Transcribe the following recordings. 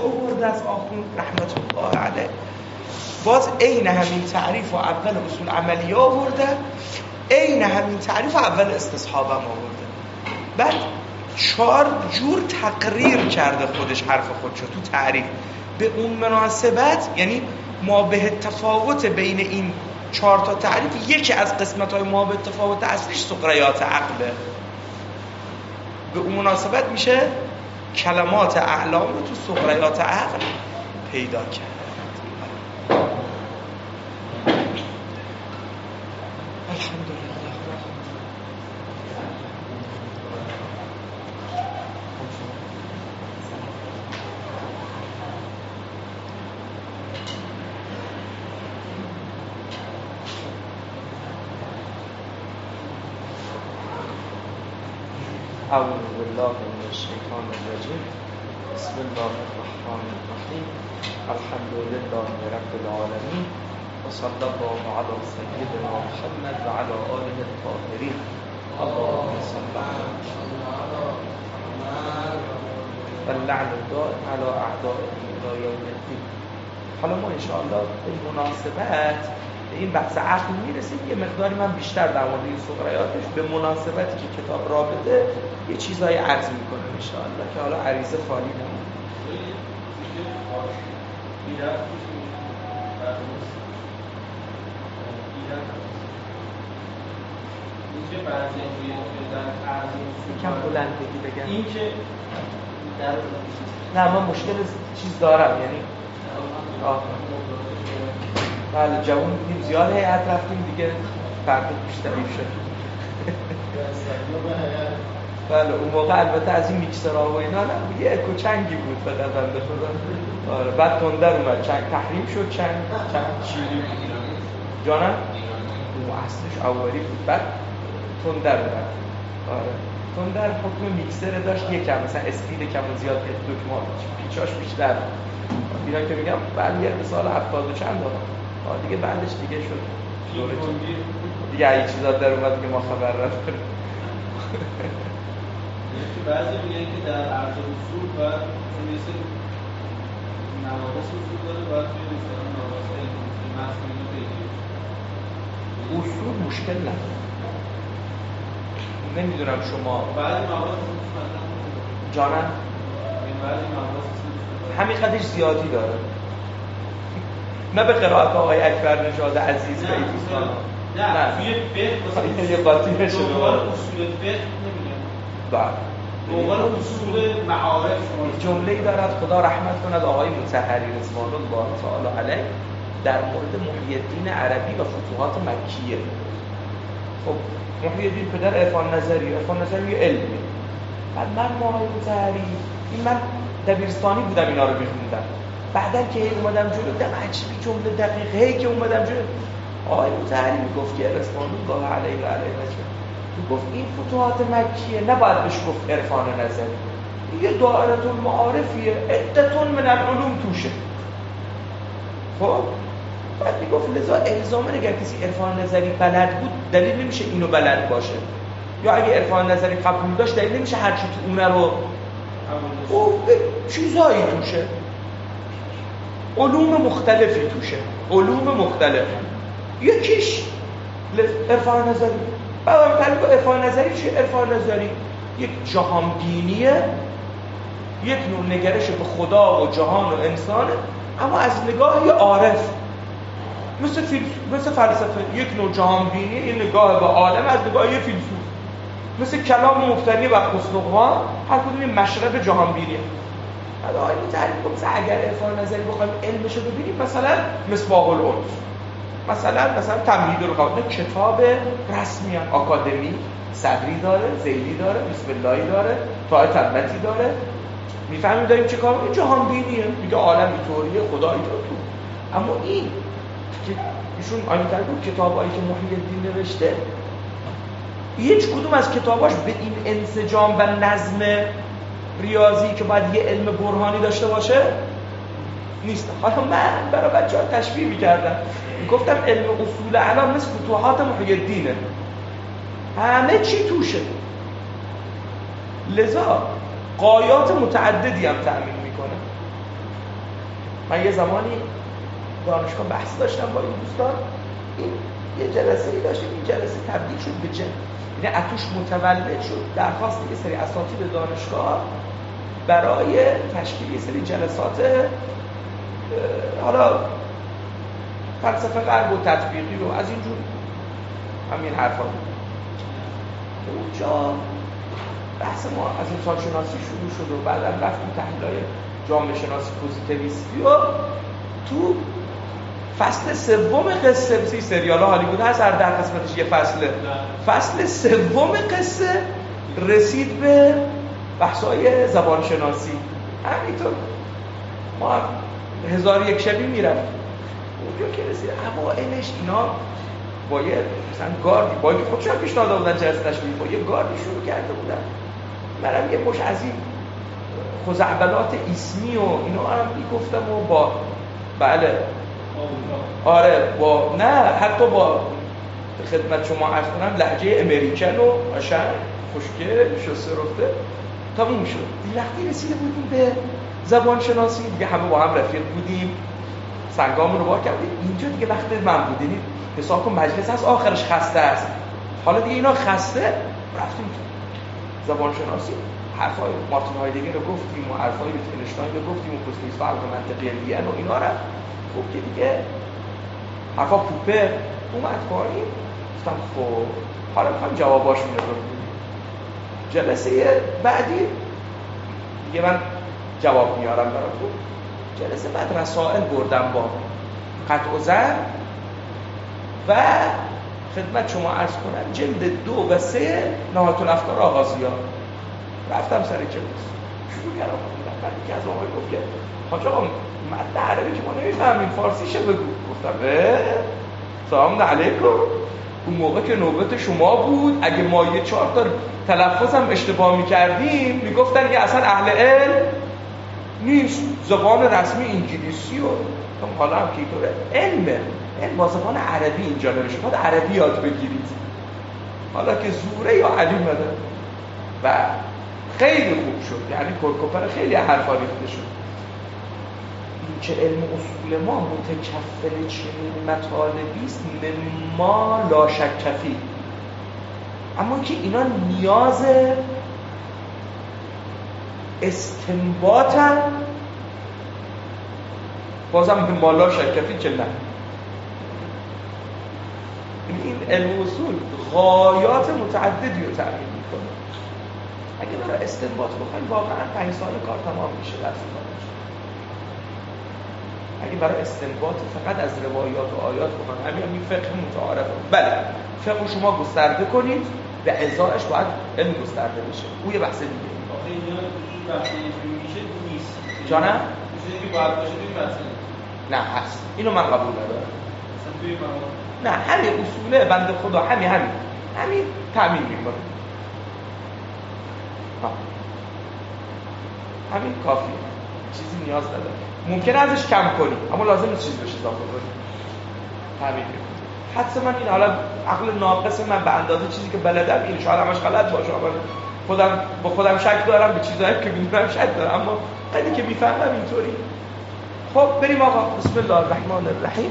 آورده از آخوند رحمت الله علیه. باز عین همین تعریف و اول اصول عملیه آورده، عین همین تعریف و اول استصحاب هم آورده. بعد 4 جور تقریر کرده خودش حرف خودشو تو تعریف به اون مناسبت. یعنی ما به تفاوت بین این 4 تا تعریف، یکی از قسمت‌های ما به تفاوت اصلیش سقریات عقله. به اون مناسبت میشه کلمات اعلام رو تو سقریات عقل پیدا کرد. اعوذ بالله من الشیطان الرجیم. بسم الله الرحمن الرحیم. الحمد لله رب العالمین و صلی الله علی سیدنا محمد و علی آله الطاهرین. اللهم صل علی محمد و اللعن الدائم علی اعدائه الی یوم الدین. حالا ما ان شاء الله به مناسبت به این بحث عقل میرسیم. یه مقداری من بیشتر در مورد این سقریاتش به مناسبتی که کتاب رابطه یه چیزایی عرض میکنم ان شاء الله که حالا عریضه خالی نمونه. یکم بلند بگم این که نه من مشکل چیز دارم، یعنی بله جوون بودیم زیاد هیئت رفتیم دیگه فرق بیشتری شد. بله اون موقع البته از این میکسرها و اینا نبود، یه اکو چنگی بود فقط بنده خدا. آره بعد تندر اومد، چنگ تحریم شد، چنگ شیری جانم اون اصلش اولی بود، بعد تندر اومد. آره تندر حکم میکسر داشت یکم مثلا اسپید کم و زیاد دکمه پیچاش بیشتر. اینا که میگم بعد یه سال 70 و چند دارم دیگه بعدش دیگه شد دیگه این چیزا در اومد که ما خبر نداریم. بعضی میگن که در عرض اصول و مثل نواقص اصول داره باید توی مثلا نواقص مصنوعی بگیریم. اصول مشکل نداره. نمیدونم شما بعضی نواقص جانم بعضی نواقص همین قدرش زیادی داره. نه به قرائت آقای اکبر نژاد عزیز به دوستان. نه توی فقه مثلا یه قاطی بشه دوباره اصول فقه نمیگم. بله دوباره اصول معارف جمله‌ای دارد خدا رحمت کند آقای مطهری رضوان الله تعالی علیه در مورد محی الدین عربی و فتوحات مکیه. خب محی الدین پدر عرفان نظری یه علمی. بعد من آقای مطهری من دبیرستانی بودم اینا رو می‌خوندم. بعداً که اومدم جلو دم عجیبی جمله دقیقه که اومدم جلو آقای مطهری میگفت که رضوان الله علیه و علیه میگفت این فتوحات مکیه نباید بهش گفت عرفان نظری، یه دائره المعارفیه عدتون من العلوم توشه. خب بعد میگفت لذا الزاما اگر کسی عرفان نظری بلد بود دلیل نمیشه اینو بلد باشه، یا اگه عرفان نظری قبول داشت دلیل نمیشه هر چی تو اونه رو چیزایی توشه، علوم مختلفی توشه، علوم مختلف. یکیش عرفان نظری. بعد تعریف عرفان نظری چیه؟ عرفان نظری یک جهان بینیه، یک نوع نگرش به خدا و جهان و انسانه، اما از نگاه عارف، مثل فلسفه. یک نوع جهان بینیه، یه نگاه به عالم از نگاه یه فیلسوف. مثل کلام مفتری و قسطنطین، هر کدوم یه مشرب جهان بینیه. حالا آقای تعریف کنم اگر عرفان نظری بخوایم علمشو ببینیم، مثلا مصباح الانس، مثلا تمهید القواعد، کتاب رسمی آکادمی، صدری داره، زیدی داره، بسم اللهی داره، طاعه تبتی داره. میفهمیم داریم چه کار؟ این جهان بینیه، میگه عالم اینطوریه، خدا اینطوریه. اما این که ایشون آیه تعریف کتابایی که محی الدین نوشته، هیچ کدوم از کتاباش به این انسجام و نظم ریاضی که باید یه علم برهانی داشته باشه نیست. حالا من برای بچه‌ها تشبیه می‌کردم، گفتم علم اصول اعلام مثل فتوحات محی الدینه، همه چی توشه، لذا غایات متعددی هم تأمین میکنه. من یه زمانی دانشگاه بحث داشتم با این دوستان، این یه جلسه‌ای داشتیم، این جلسه تبدیل شد به یعنی اتوش متولد شد درخواست یه سری اساتید دانشگاه برای تشکیل یه سری جلسات حالا فلسفه غرب و تطبیقی و از اینجور همین حرفا بود. اونجا بحث ما از انسان شناسی شروع شد و بعد رفتیم تحلیل‌های جامعه شناسی پوزیتیویستی و تو فصل سوم قصه سریال هالیوود هست، هر در قسمتش یه فصله. فصل سوم قصه رسید به بحث‌های زبان شناسی. همینطور ما هم 1001 شبی میرفتیم اونجا که رسید اوائلش اینا با یه مثلا گاردی با اینکه خودشون پیشنهاد دادن جلسه تشکیل با یه گاردی شروع کرده بودن. منم یه مش از این خزعبلات اسمی و اینا هم میگفتم و با بله آره با نه حتی با خدمت شما عرض کنم لهجه امریکن و قشنگ خوشگل شسته رفته تموم شد. وقتی رسیده بودیم به زبان شناسی دیگه همه با هم رفیق بودیم، سنگامون رو وا کردیم. اینجا دیگه وقت من بود، یعنی حساب کن مجلس هست آخرش خسته است. حالا دیگه اینا خسته رفتیم زبان شناسی، حرفای مارتین هایدگر رو گفتیم و حرفای ویتگنشتاین رو گفتیم و پوستیس فرق منطقی وین و اینا رو خب که دیگه حرفا پوپر اومد پایین. گفتم خب حالا میخوام جواباشون رو بگیم. جلسه بعدی دیگه من جواب میارم براتون. جلسه بعد رسائل بردم با قطع و ضرب و خدمت شما عرض کنم جلد 2 و 3 نهایت الافکار آغازی‌ها. رفتم سر کلاس شروع کردم خوندن. بعد یکی از آقای گفت که حاج آقا متن عربی که ما نمی‌فهمیم فارسیشه بگو. گفتم سلام علیکم. اون موقع که نوبت شما بود اگه ما یه 4 تا تلفظ هم اشتباه می‌کردیم میگفتن که اصلا اهل علم نیست، زبان رسمی انگلیسی و حالا هم که اینطوره علم با زبان عربی اینجا نمیشه، باید عربی یاد بگیرید. حالا که زوره یا علی مده و خیلی خوب شد، یعنی کرکوپر خیلی حرفا ریخته شد. این که علم اصول ما متکفل چنین مطالبی است ما لا شک فی، اما که اینا نیاز استنباطن بازم به مالا شکفی که نه. این علم اصول غایات متعددی رو تأمین میکنه. اگه برای استنباط بخوایم واقعا 5 سال کار تمام میشه درس دانش. اگه برای استنباط فقط از روایات و آیات بخوایم همین فقه متعارف بله فقه شما گسترده کنید به ازایش باید علم گسترده بشه. اون یه بحث دیگه. وقتی میشه نیست جانم؟ چیزی که باید باشه توی بحث نه هست. اینو من قبول ندارم. مثلا توی نه همین اصوله بنده خدا همین تأمین میکنه. همین کافیه. چیزی نیاز نداره. ممکنه ازش کم کنی اما لازم نیست چیزی بهش اضافه کنی. تأمین میکنه. حدس من این حالا عقل ناقص من به اندازه چیزی که بلدم این شاید همش غلط باشه. با خودم شک دارم، به چیزایی که میدونم شک دارم، اما خیلی که میفهمم اینطوری. خب بریم آقا. بسم الله الرحمن الرحیم.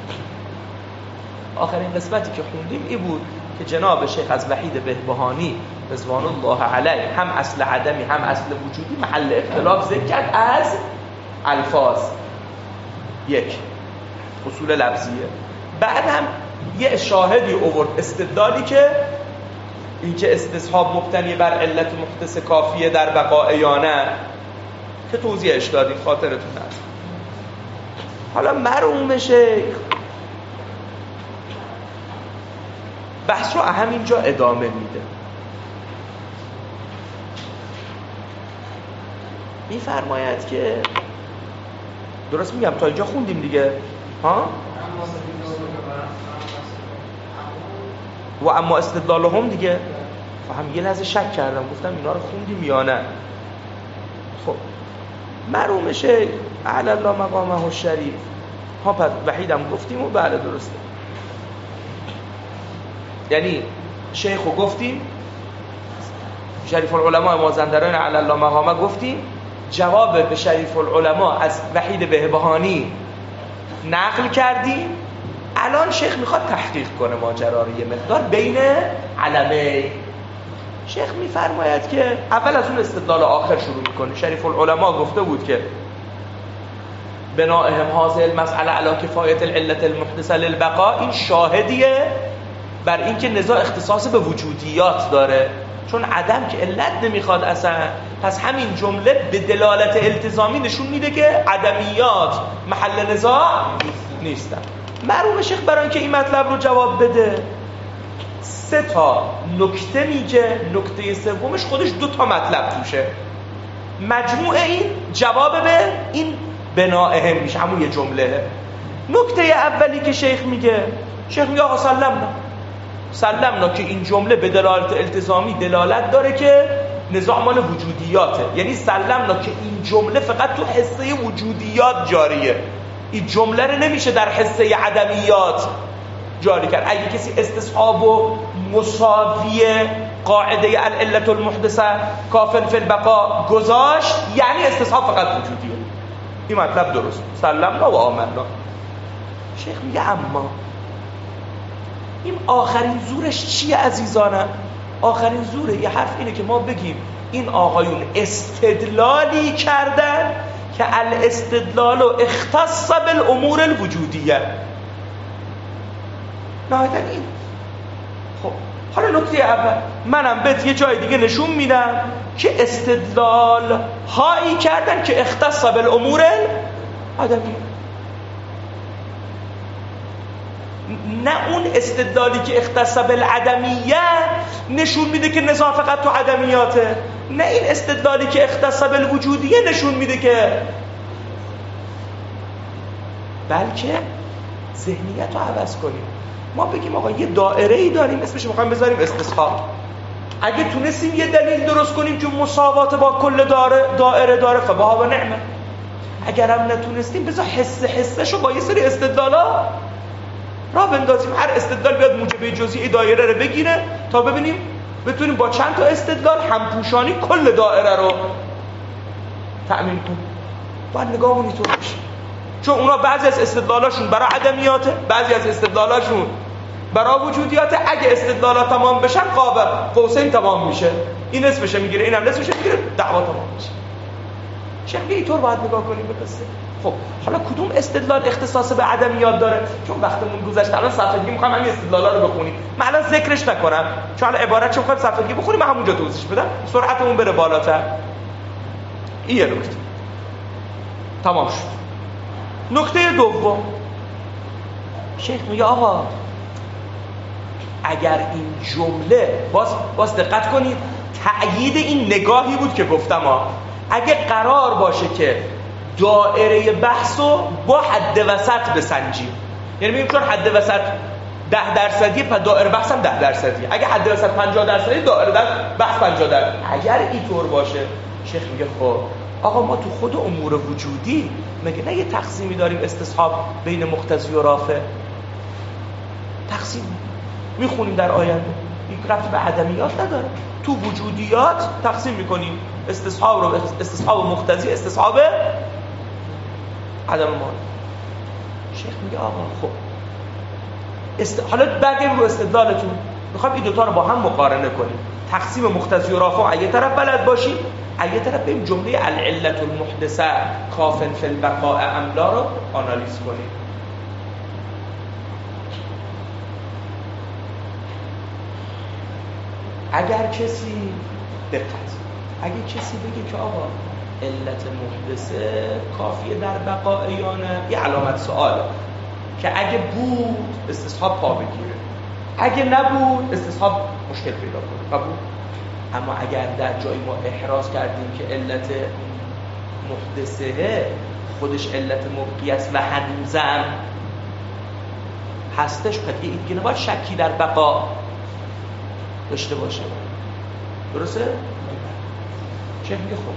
آخرین قسمتی که خوندیم این بود که جناب شیخ از وحید بهبهانی رضوان الله علیه هم اصل عدمی هم اصل وجودی محل اختلاف ذکر کرد از الفاظ. یک اصول لفظیه. بعد هم یه شاهدی آورد استدلالی که اینکه استصحاب مبتنی بر علت محدث کافیه در بقاء یا نه که توضیحش دادیم خاطرتون هست. حالا مرحوم شیخ بحث رو همینجا ادامه میده. میفرماید که درست میگم تا اینجا خوندیم دیگه ها؟ و اما استدلالهم دیگه هم یه لحظه شک کردم گفتم اینا رو خوندیم یا نه. خب مرحوم شیخ علی الله مقامه الشریف ها پس وحیدم گفتیم و بله درسته، یعنی شیخ رو گفتیم، شریف العلماء مازندران علی الله مقامه گفتیم، جواب به شریف العلماء از وحید بهبهانی نقل کردیم. الان شیخ میخواد تحقیق کنه ماجرا رو یه مقدار بین علمه. شیخ میفرماید که اول از اون استدلال آخر شروع میکنه. شریف العلماء گفته بود که بناءهم هذه المسأله علی کفایت العلة المحدثه للبقاء، این شاهدیه بر اینکه نزاع اختصاص به وجودیات داره، چون عدم که علت نمیخواد اصلا. پس همین جمله به دلالت التزامی نشون میده که عدمیات محل نزاع نیستن. مرحوم شیخ برای اینکه این مطلب رو جواب بده 3 نکته میگه. نکته سومش خودش 2 مطلب توشه. مجموع این جواب به این بناءهم میشه، همون یه جمله. نکته اولی که شیخ میگه آقا سلمنا که این جمله به دلالت التزامی دلالت داره که نزاع مال وجودیاته. یعنی سلمنا که این جمله فقط تو حصه وجودیات جاریه، این جمله رو نمیشه در حصه عدمیات جاری کرد. اگه کسی استصحاب و مساویه قاعده العلة المحدثه کافن فی البقاء گذاشت، یعنی استصحاب فقط وجودیه. این مطلب درست، سلمنا و آمنا. شیخ میگه اما این آخرین زورش چیه عزیزانم؟ آخرین زوره یه حرف اینه که ما بگیم این آقایون استدلالی کردن که الاستدلال اختص بالامور الوجودیه. نهایتا این. خب حالا نکته اول منم بهت یه جای دیگه نشون میدم که استدلال هایی کردن که اختص بالامور العدمیه، نه اون استدلالی که اختص بالعدمیه نشون میده که نزاع فقط تو عدمیاته، نه این استدلالی که اختص بالوجودیه نشون میده که، بلکه ذهنیت رو عوض کنیم. ما بگیم آقا یه دایره‌ای داریم اسمش میخوایم بذاریم استصحاب. اگه تونستیم یه دلیل درست کنیم که مساوات با کل دایره داره فبها و نعمه. اگر هم نتونستیم بذار حسشو با یه سری استدلالا راه بندازیم، هر استدلال بیاد موجب جزئی دایره رو بگیره تا ببینیم بتونیم با چند تا استدلال همپوشانی کل دایره رو تأمین کنیم. باید نگاهمون اینطور باشه، چون اونا بعضی از استدلالاشون برای عدمیاته، بعضی از استدلالاشون برای وجودیاته. اگه استدلالا تمام بشن قاب قوسین تمام میشه، این نصفش میگیره اینم نصفش میگیره، دعوا تمام میشه. شیخ اینطور باید نگاه کنیم به قصه. خب حالا کدوم استدلال اختصاص به عدمیات داره؟ چون وقتمون گذشت الان صفحه دیگه میخوام همین استدلالا رو بخونیم. من الان ذکرش نکنم چون الان عبارت چه میخوام صفحه دیگه بخونیم، من همونجا توضیحش بدم سرعتمون بره بالاتر. این یه نکته تمام شد. نکته دوم شیخ میگه آقا اگر این جمله باز دقت کنید تأیید این نگاهی بود که گفتم اگه قرار باشه که دایره بحثو با حد وسط بسنجیم، یعنی میگیم چون حد وسط 10% پس دایره بحث هم 10%. اگه حد وسط 50% دایره بحث 50%. اگر اینطور باشه شیخ میگه خب آقا ما تو خود امور وجودی مگه نه یه تقسیمی داریم استصحاب بین مقتضی و رافع؟ تقسیم میخونیم در آینده، این ربط به عدمیات نداره. تو وجودیات تقسیم میکنیم استصحاب رو، استصحاب مقتضی، استصحاب عدم مانع. شیخ میگه آقا خب حالا برگردیم رو استدلالتون، میخوام این دوتا رو با هم مقارنه کنیم. تقسیم مقتضی و رافع از یه طرف بلد باشی، از یه طرف بریم جمله العلة المحدثه کافن فی البقاء املا رو آنالیز کنیم. اگر کسی بگه که آقا علت محدثه کافیه در بقاء یا نه، یه علامت سواله که اگه بود استصحاب پا بگیره، اگه نبود استصحاب مشکل پیدا کنه. قبول؟ اما اگر در جایی ما احراز کردیم که علت محدثه خودش علت مبقی است و هنوزم هستش، پس این دیگه نباید شکی در بقا داشته باشه. درسته؟ چه میگه خب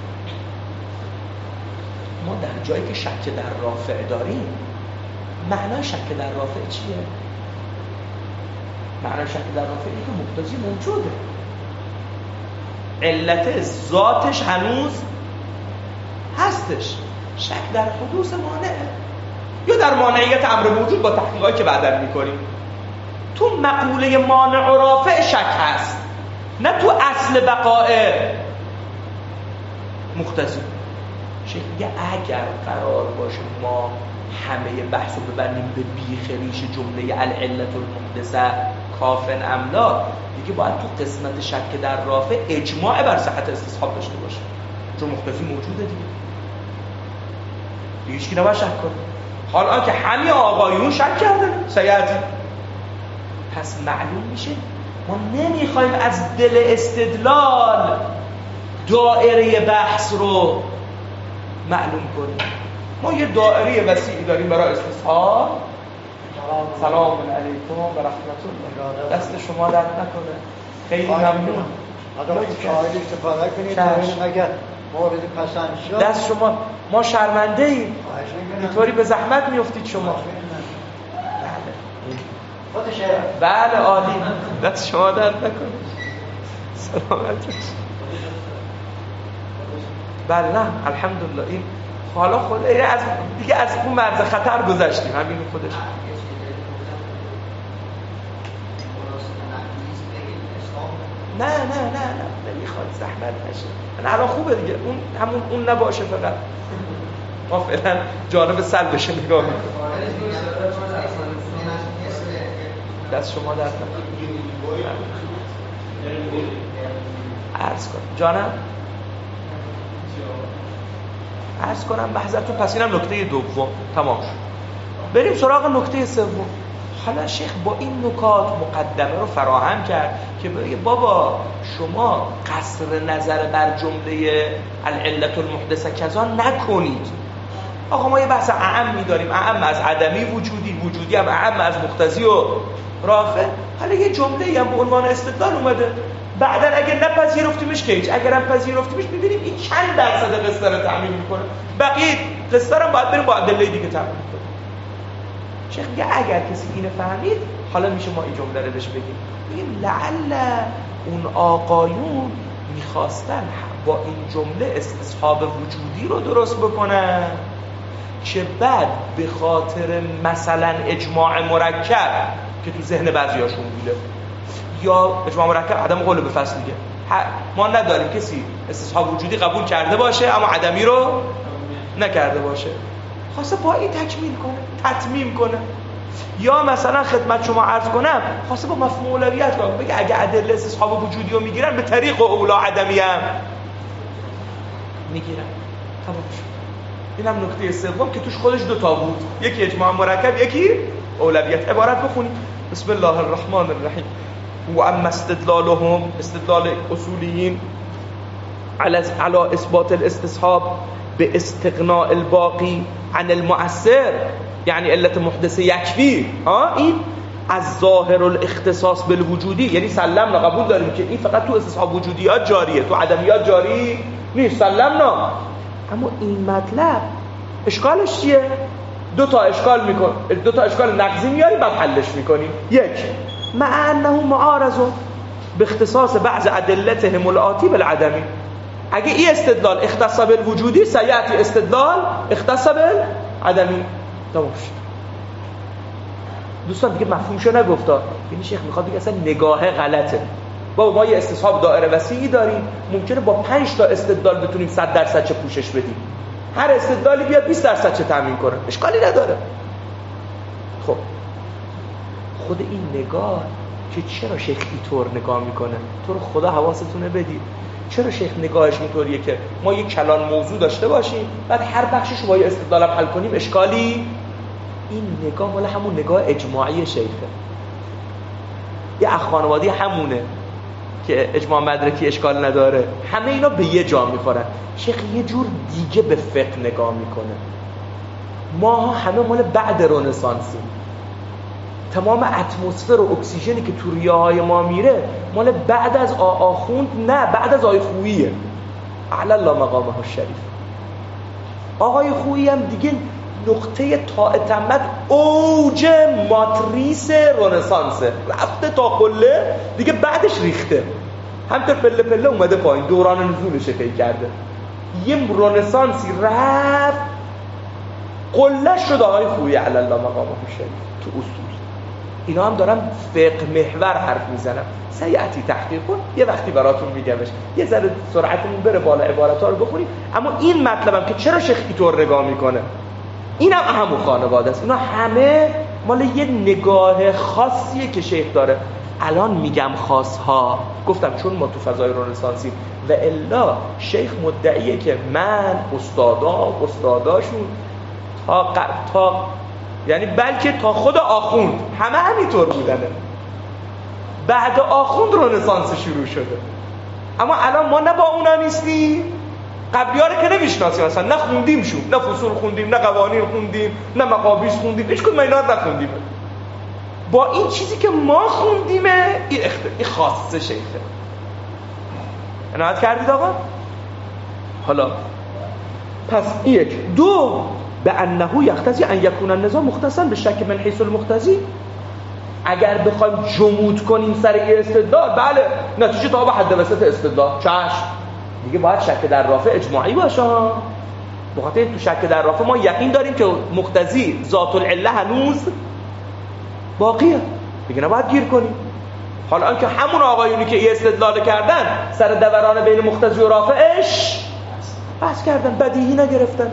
ما در جایی که شک در رافع داریم، معنای شک در رافع چیه؟ معنای شک در رافع اینه که مقتضی موجوده، علت ذاتش هنوز هستش. شک در حدوث مانعه یا در مانعیت امر موجود با تحقیقاتی که بعداً میکنیم. تو مقوله مانع و رافع شک هست، نه تو اصل بقاء مقتضی. شیخ میگه اگر قرار باشه ما همه بحثو ببندیم به بیخ ریش جمله العلت المحدثه کافن املا، دیگه باید تو قسمت شک در رافع اجماع بر صحت استصحاب داشته باشه، چون مقتضی موجوده دیگه هیچ کی نباید شک کنه. حالا که همه آقایون شک کردن سیادی، پس معلوم میشه ما نمیخوایم از دل استدلال دائره بحث رو معلوم کنیم. ما یه دائره وسیعی داریم برای استصحاب. سلام علیکم و رحمت الله. دست شما درد نکنه، خیلی ممنون. شاهد استفاده کنید اگر مورد پسند شد. دست شما، ما شرمنده ایم اینطوری به زحمت میافتید شما. بله عالی، دست شما درد نکنه. سلامت بله نه الحمدلله. این حالا خود از دیگه از اون مرز خطر گذشتیم، همین خودش. نه نمیخواد زحمت نشه. نه الان خوبه دیگه، اون نباشه فقط. ما فعلا جانب سلبش نگاه میکنیم. دست شما درد نکنه. عرض کن جانم، عرض کنم بحثتون. پس اینم نکته دوم تمام شد. بریم سراغ نکته سوم. حالا شیخ با این نکات مقدمه رو فراهم کرد که بگه بابا شما قصر نظر بر جمله العلت المحدثه کذا نکنید. آقا ما یه بحث اعم می‌داریم، اعم از عدمی وجودی هم اعم از مقتضی و رافع. حالا یه جمله‌ای هم به عنوان استدلال اومده، بعداً اگه نپذیرفتیمش که هیچ، اگرم پذیرفتیمش می‌بینیم این چند درصد قصه رو تعمیم می‌کنه، بقیه قصه رو باید بریم با ادله دیگه تعمیم کنیم. شیخ میگه اگر کسی اینو فهمید، حالا میشه ما این جمله رو بهش بگیم لعل اون آقایون میخواستن با این جمله استصحاب وجودی رو درست بکنن که بعد به خاطر مثلا اجماع مرکب که تو ذهن بعضیاشون بوده، یا اجماع مرکب عدم قول به فصل دیگه، ما نداریم کسی استصحاب وجودی قبول کرده باشه اما عدمی رو نکرده باشه، خواسته با این تتمیم کنه. یا مثلا خدمت شما عرض کنم خواسته با مفهوم اولویت بگه اگه ادله استصحاب وجودی رو میگیرن به طریق اولا عدمی هم میگیرن. تمام شد. اینم نکته سوم که توش خودش دو تا بود، یکی اجماع مرکب، یکی اولویت. عبارت بخونید. بسم الله الرحمن الرحیم. و اما استدلالهم، استدلال اصولیین على اثبات الاستصحاب به استغناء الباقی عن المؤثر، یعنی علت محدثه یکفی، این از ظاهر الاختصاص بالوجودی، یعنی سلمنا قبول داریم که این فقط تو استصحاب وجودیات جاریه، تو عدمیات جاری نیست، سلمنا. اما این مطلب اشکالش چیه؟ دو تا اشکال نقضی میاری بعد حلش میکنیم. یک، مع انه معارض به اختصاص بعض ادلتهم الآتی بالعدمی. اگه این استدلال اختصاص بالوجودی، سیأتی استدلال اختصاص بالعدمی. تمام شد. دوستان دیگه مفهومشو نگفتا. یعنی شیخ میخواد بگه اصلا نگاه غلطه. بابا ما یه استصحاب دایره وسیعی داریم، ممکنه با 5 تا استدلال بتونیم 100% چه پوشش بدیم. هر استدلالی بیاد 20% چه تامین کنه، اشکالی نداره. خب خود این نگاه که چرا شیخ اینطور نگاه میکنه، تو رو خدا حواستونه بدید. چرا شیخ نگاهش اینطوریه که ما یک کلان موضوع داشته باشیم بعد هر بخشش رو با یه استدلال حل کنیم، اشکالی؟ این نگاه مال همون نگاه اجماعی شیخه. یه خانوادی همونه که اجماع مدرکی اشکال نداره، همه اینا به یه جا میخورن. شیخ یه جور دیگه به فقه نگاه میکنه. ما همه مال بعد رنسانسیم. تمام اتمسفر و اکسیژنی که تو ریه‌های ما میره مال بعد از آخوند، نه بعد از آقای خوییه. اعلی الله مقامه الشریف. آقای خویی هم دیگه نقطه طاعتمت اوج ماتریس رنسانسه، رفته تا قله دیگه، بعدش ریخته، همینطور پله پله اومده پایین، دوران نزولش طی کرده. یه رنسانسی رفت قله‌اش شد آقای خویی علی الله مقامه شریف تو اصول. اینا هم دارم فقه محور حرف میزنم، سیعتی تحقیق کن یه وقتی براتون میگمش، یه ذره سرعتمون بره بالا عبارت‌ها رو بخونیم. اما این مطلبم که چرا شیخ اینطور نگاه میکنه، اینم همون خانواده است. اینا همه مال یه نگاه خاصیه که شیخ داره. الان میگم خاصها، گفتم چون ما تو فضای رنسانسیم و الا شیخ مدعیه که من استاداشون تا یعنی بلکه تا خود آخوند همه همینطور بودنه. بعد آخوند رنسانس شروع شده. اما الان ما نه با اونا نیستیم، قبلی‌ها رو که نمیشناسیم، اصلا نه خوندیمشون، نه فصول خوندیم، نه قوانین خوندیم، نه مقابیس خوندیم، هیچ کدوم اینا رو نخوندیم. با این چیزی که ما خوندیمه این خاصه شیخه. عنایت کردید آقا؟ حالا پس یک دو به انه یقتضی ان یکون النظام مختصا به شک من حیث المقتضی. اگر بخوایم جمود کنیم سر این استدلال، بله نتیجه تا به حد وسط استدلال چشم دیگه باید شک در رافع اجماعی باشه. بخاطر تو شک در رافع ما یقین داریم که مقتضی ذات العله هنوز باقیه، دیگه نباید گیر کنیم. حالا آنکه همون آقایونی که این استدلال کردن سر دوران بین مقتضی و رافعش بحث کردن، بدیهی نگرفتن.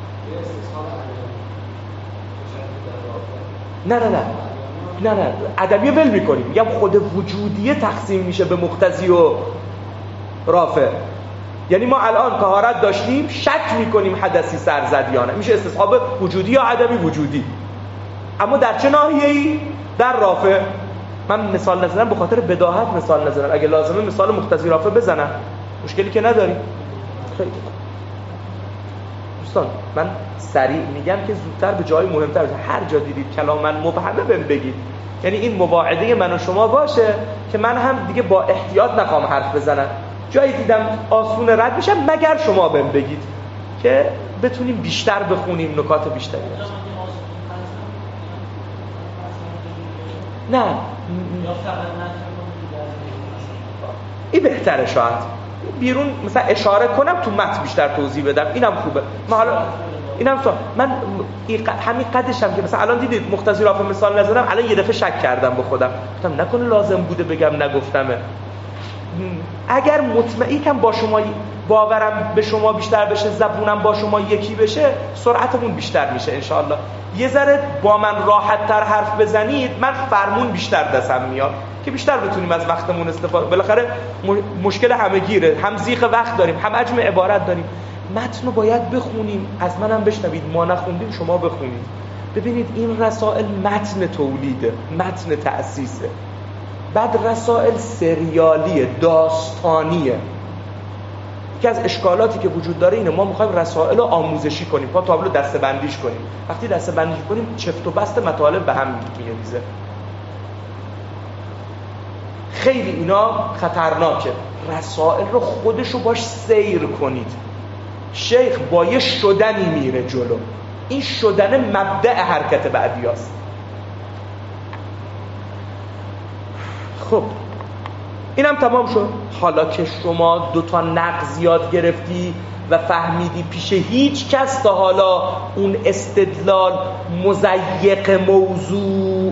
نه ادبیه ول میکنیم، میگم خود وجودیه تقسیم میشه به مقتضی و رافع. یعنی ما الان طهارت داشتیم، شک میکنیم حدثی سر زد یا نه، میشه استصحاب وجودی یا ادبی وجودی. اما در چه ناحیه‌ای؟ در رافع. من مثال نزدم به خاطر بداهت مثال نزدم، اگه لازمه مثال مقتضی رافع بزنم، مشکلی که نداریم. خیلی دوستان من سریع میگم که زودتر به جای مهمتر بزنم. هر جا دیدید کلام من مبهمه بهم بگید، یعنی این مواعده من و شما باشه که من هم دیگه با احتیاط نخوام حرف بزنم. جایی دیدم آسون رد میشم مگر شما بهم بگید که بتونیم بیشتر بخونیم، نکات بیشتری هست. نه این بهتره، شاید بیرون مثلا اشاره کنم تو متن بیشتر توضیح بدم، اینم خوبه. ما حالا اینم من همین قدشم که مثلا الان دیدید مقتضی رافع مثال نزدم، الان یه دفعه شک کردم به خودم، گفتم نکنه لازم بوده بگم نگفتمه. اگر مطمئنم با شما باورم به شما بیشتر بشه، زبونم با شما یکی بشه، سرعتمون بیشتر میشه انشاءالله. یه ذره با من راحت تر حرف بزنید، من فرمون بیشتر دستم میاد که بیشتر بتونیم از وقتمون استفاده. بالاخره مشکل همه‌گیره، هم زیغ وقت داریم، هم حجم عبارت داریم. متن رو باید بخونیم، از منم بشنوید، ما نخوندیم شما بخونید. ببینید این رسائل متن تولیده، متن تأسیسه. بعد رسائل سریالیه، داستانیه. یکی از اشکالاتی که وجود داره اینه، ما میخوایم رسائل رو آموزشی کنیم، پا تابلو دسته‌بندیش کنیم. وقتی دسته‌بندی کنیم چفت و بست مطالب به هم میریزه. خیلی اینا خطرناکه. رسائل رو خودشو باش سیر کنید. شیخ با یه شدنی میره جلو، این شدن مبدأ حرکت بعدیاست. خب اینم تمام شد. حالا که شما 2 نقض یاد گرفتی و فهمیدی پیش هیچ کس تا حالا اون استدلال مضیق موضوع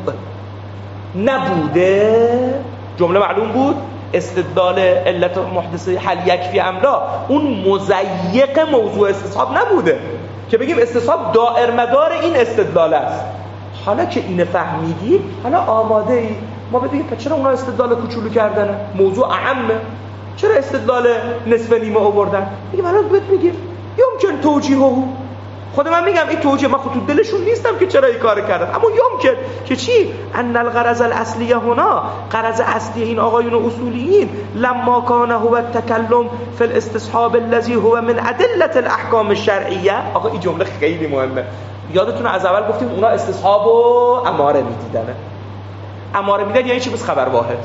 نبوده، جمله معلوم بود، استدلال علت محدثه حل یکفی املا اون مضیق موضوع استصحاب نبوده که بگیم استصحاب دائر مدار این استدلال است. حالا که اینو فهمیدی، حالا آماده ای ما بگیم چرا اونا استدلال کوچولو کردن، موضوع اهمه، چرا استدلال نصف نیمه آوردن؟ میگم الان بهت میگم یمکن توجیهه. خود من میگم این توجیه، من خود تو دلشون نیستم که چرا این کار کردن، اما یمکن که چی؟ ان الغرض الاصلیه هنا، غرض اصلی این آقایون اصولیین لما کان هو التکلم فی الاستصحاب الذي هو من ادله الاحکام الشرعیه. آقا این جمله خیلی مهمه. یادتونه از اول گفتیم اونا استصحاب و اماره میدیدن. اماره میدن یعنی چی؟ بس خبر واحد.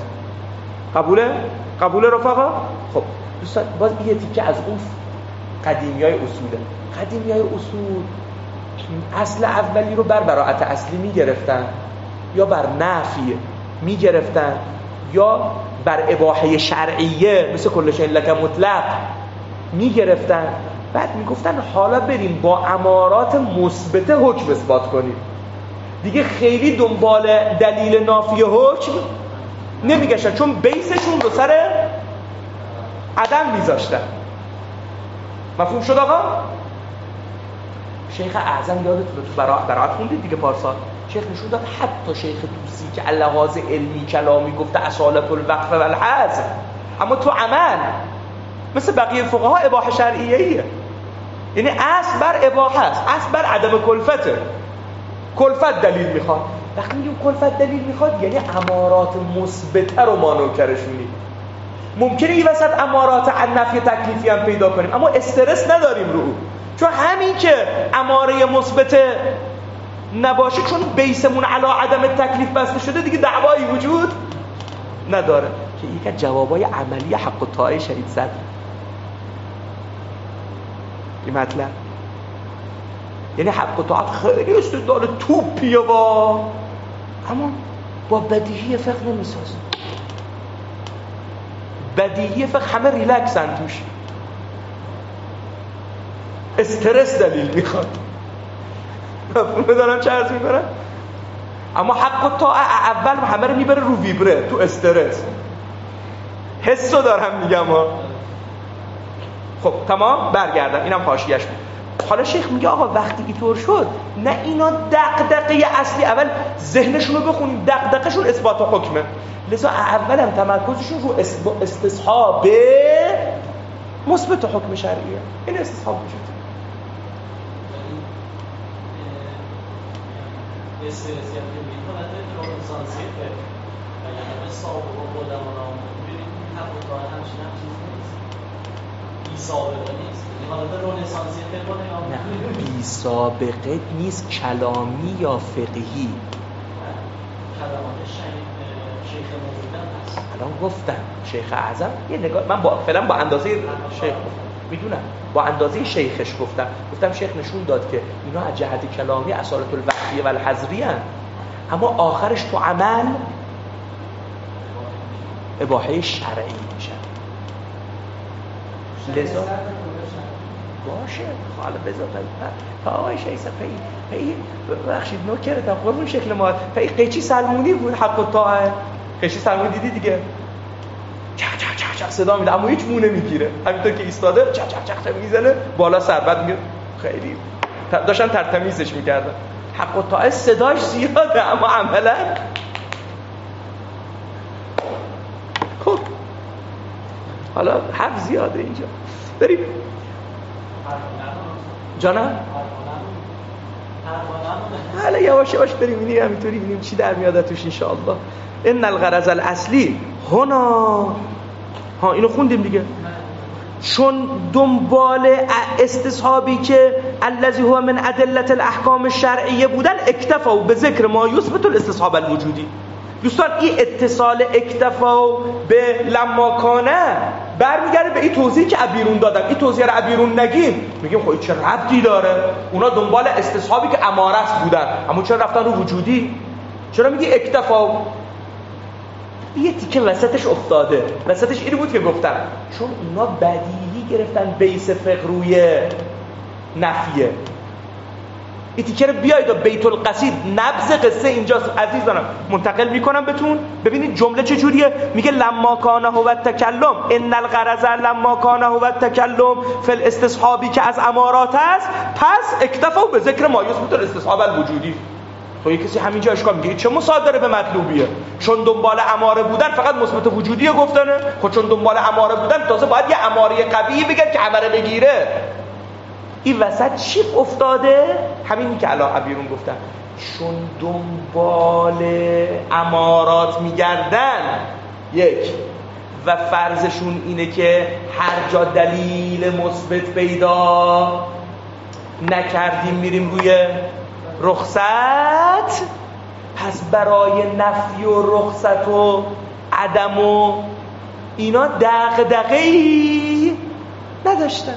قبوله رفقا؟ خب دوستان باز یه تیکه از اون قدیمیای اصوله. قدیمیای اصول اصل اولی رو بر براءت اصلی میگرفتن، یا بر نفی میگرفتن، یا بر اباحه شرعیه مثل کل شیء لک مطلق میگرفتن، بعد میگفتن حالا بریم با امارات مثبت حکم اثبات کنیم. دیگه خیلی دنبال دلیل نافی حکم نمیگشتن، چون بیسشون رو سر عدم میذاشتن. مفهوم شد آقا؟ شیخ اعظم یادتونه تو برات خوندید دیگه پارسال، شیخ نشون داد حتی شیخ طوسی که اللحاظ علمی کلامی گفته اصالت الوقف و الحذف، اما تو عمل مثل بقیه فقها اباحه شرعیه ایه. یعنی اصل بر اباحه است، اصل بر عدم کلفته. کلفت دلیل میخواد. وقتی میگیم کلفت دلیل میخواد یعنی امارات مثبته رو ما نوکرشونی. ممکنه این وسط امارات نفی تکلیفی هم پیدا کنیم اما استرس نداریم رو، چون همین که اماره مثبت نباشه، چون بیسمون علی عدم تکلیف بسته شده، دیگه دعوایی وجود نداره. که یک از جوابای عملی حق الطاعه شهید زد این مطلب. یعنی حق الطاعه خیلی استدلال توپیه اما با بدیهی فقه نمیسازه. بدیهی فقه همه ریلکسن توش، استرس دلیل میخواد. میدونم چه عرض میکنم؟ اما حق الطاعه اول همه رو میبره رو ویبره، تو استرس. حسو دارم میگم ها. خب تمام، برگردم. اینم حاشیه‌اش بود. حالا شیخ میگه آقا وقتی اینطور شد، نه اینا دغدغه اصلی، اول ذهنشون رو بخونیم، دغدغه‌شون اثبات حکمه، لذا اول هم تمرکزشون رو استصحاب مثبت حکم شرعیه. این استصحاب وجود استرسی هم که می‌کنه در رنسانسیه و یعنی سابقه خودمون رو ببینیم حق الطاعه همچین چیز نیست، بی سابقه نیست. حالا در رنسانسیه نه بی سابقه نیست، کلامی یا فقهی. کلمات شیخ موجودن هست. الان گفتم شیخ اعظم یه نگاه، من فعلا با اندازه شیخ میدونم، با اندازه شیخش گفتم شیخ نشون داد که اینا از جهت کلامی اصالت الوقفیه و الحظریه هستند، اما آخرش تو عمل اباحه شرعی میشه. لذا باشه حالا بذار تا آقای شیخ پی بخشید نوکرتم قربون شکل ما پی قیچی سلمونی بود حق الطاعه. قیچی سلمونی دیدی دیگه، چه صدا میده اما هیچ مو نمیگیره، همینطور که ایستاده چه میزنه بالا سر، بعد میگه خیلی داشتن ترتمیزش میکردن. حق الطاعه صداش زیاده اما عملا خب حالا حرف زیاده اینجا. بریم جانم حالا یواش یواش بریم اینی همینطوری ببینیم چی در میاد توش ان شاء الله. ان الغرض الاصلی هنا، ها اینو خوندیم دیگه، چون دنبال استصحابی که الذی هو من ادله الاحکام الشرعیه بودن، اکتفا به ذکر ما یثبت الاستصحاب الوجودی. دوستان این اتصال اکتفا به لما کانه برمیگرده به این توضیحی که ابیرون دادم. این توضیح رو ابیرون نگیم میگیم خب چه ربطی داره، اونا دنبال استصحابی که امارت بودن، اما چرا رفتن رو وجودی؟ چرا میگی اکتفا؟ یه تیکه وسطش افتاده، وسطش این بود که گفتم چون اونا بدیهی گرفتن بیس فقه روی نفیه. این تیکه رو بیایید و بیت القصید نبض قصه اینجاست عزیزانم، منتقل میکنم بهتون. ببینید جمله چجوریه، میگه لما کانه و التکلم ان الغرض لما کانه و التکلم فی الاستصحابی که از امارات است، پس اکتفا به ذکر ما یثبت الاستصحاب الوجودی. تو کسی همینجا اشکال میگه چه مصادره به مطلوبیه، چون دنبال اماره بودن فقط مثبت وجودیه گفتنه. خب چون دنبال اماره بودن تازه باید یه اماره قوی بگن که اماره بگیره. این وسط چی افتاده؟ همینی که الان ابیرون گفتن، چون دنبال امارات میگردن یک و فرضشون اینه که هر جا دلیل مثبت پیدا نکردیم میریم روی رخصت، پس برای نفی و رخصت و عدم و اینا دغدغه‌ای نداشتن.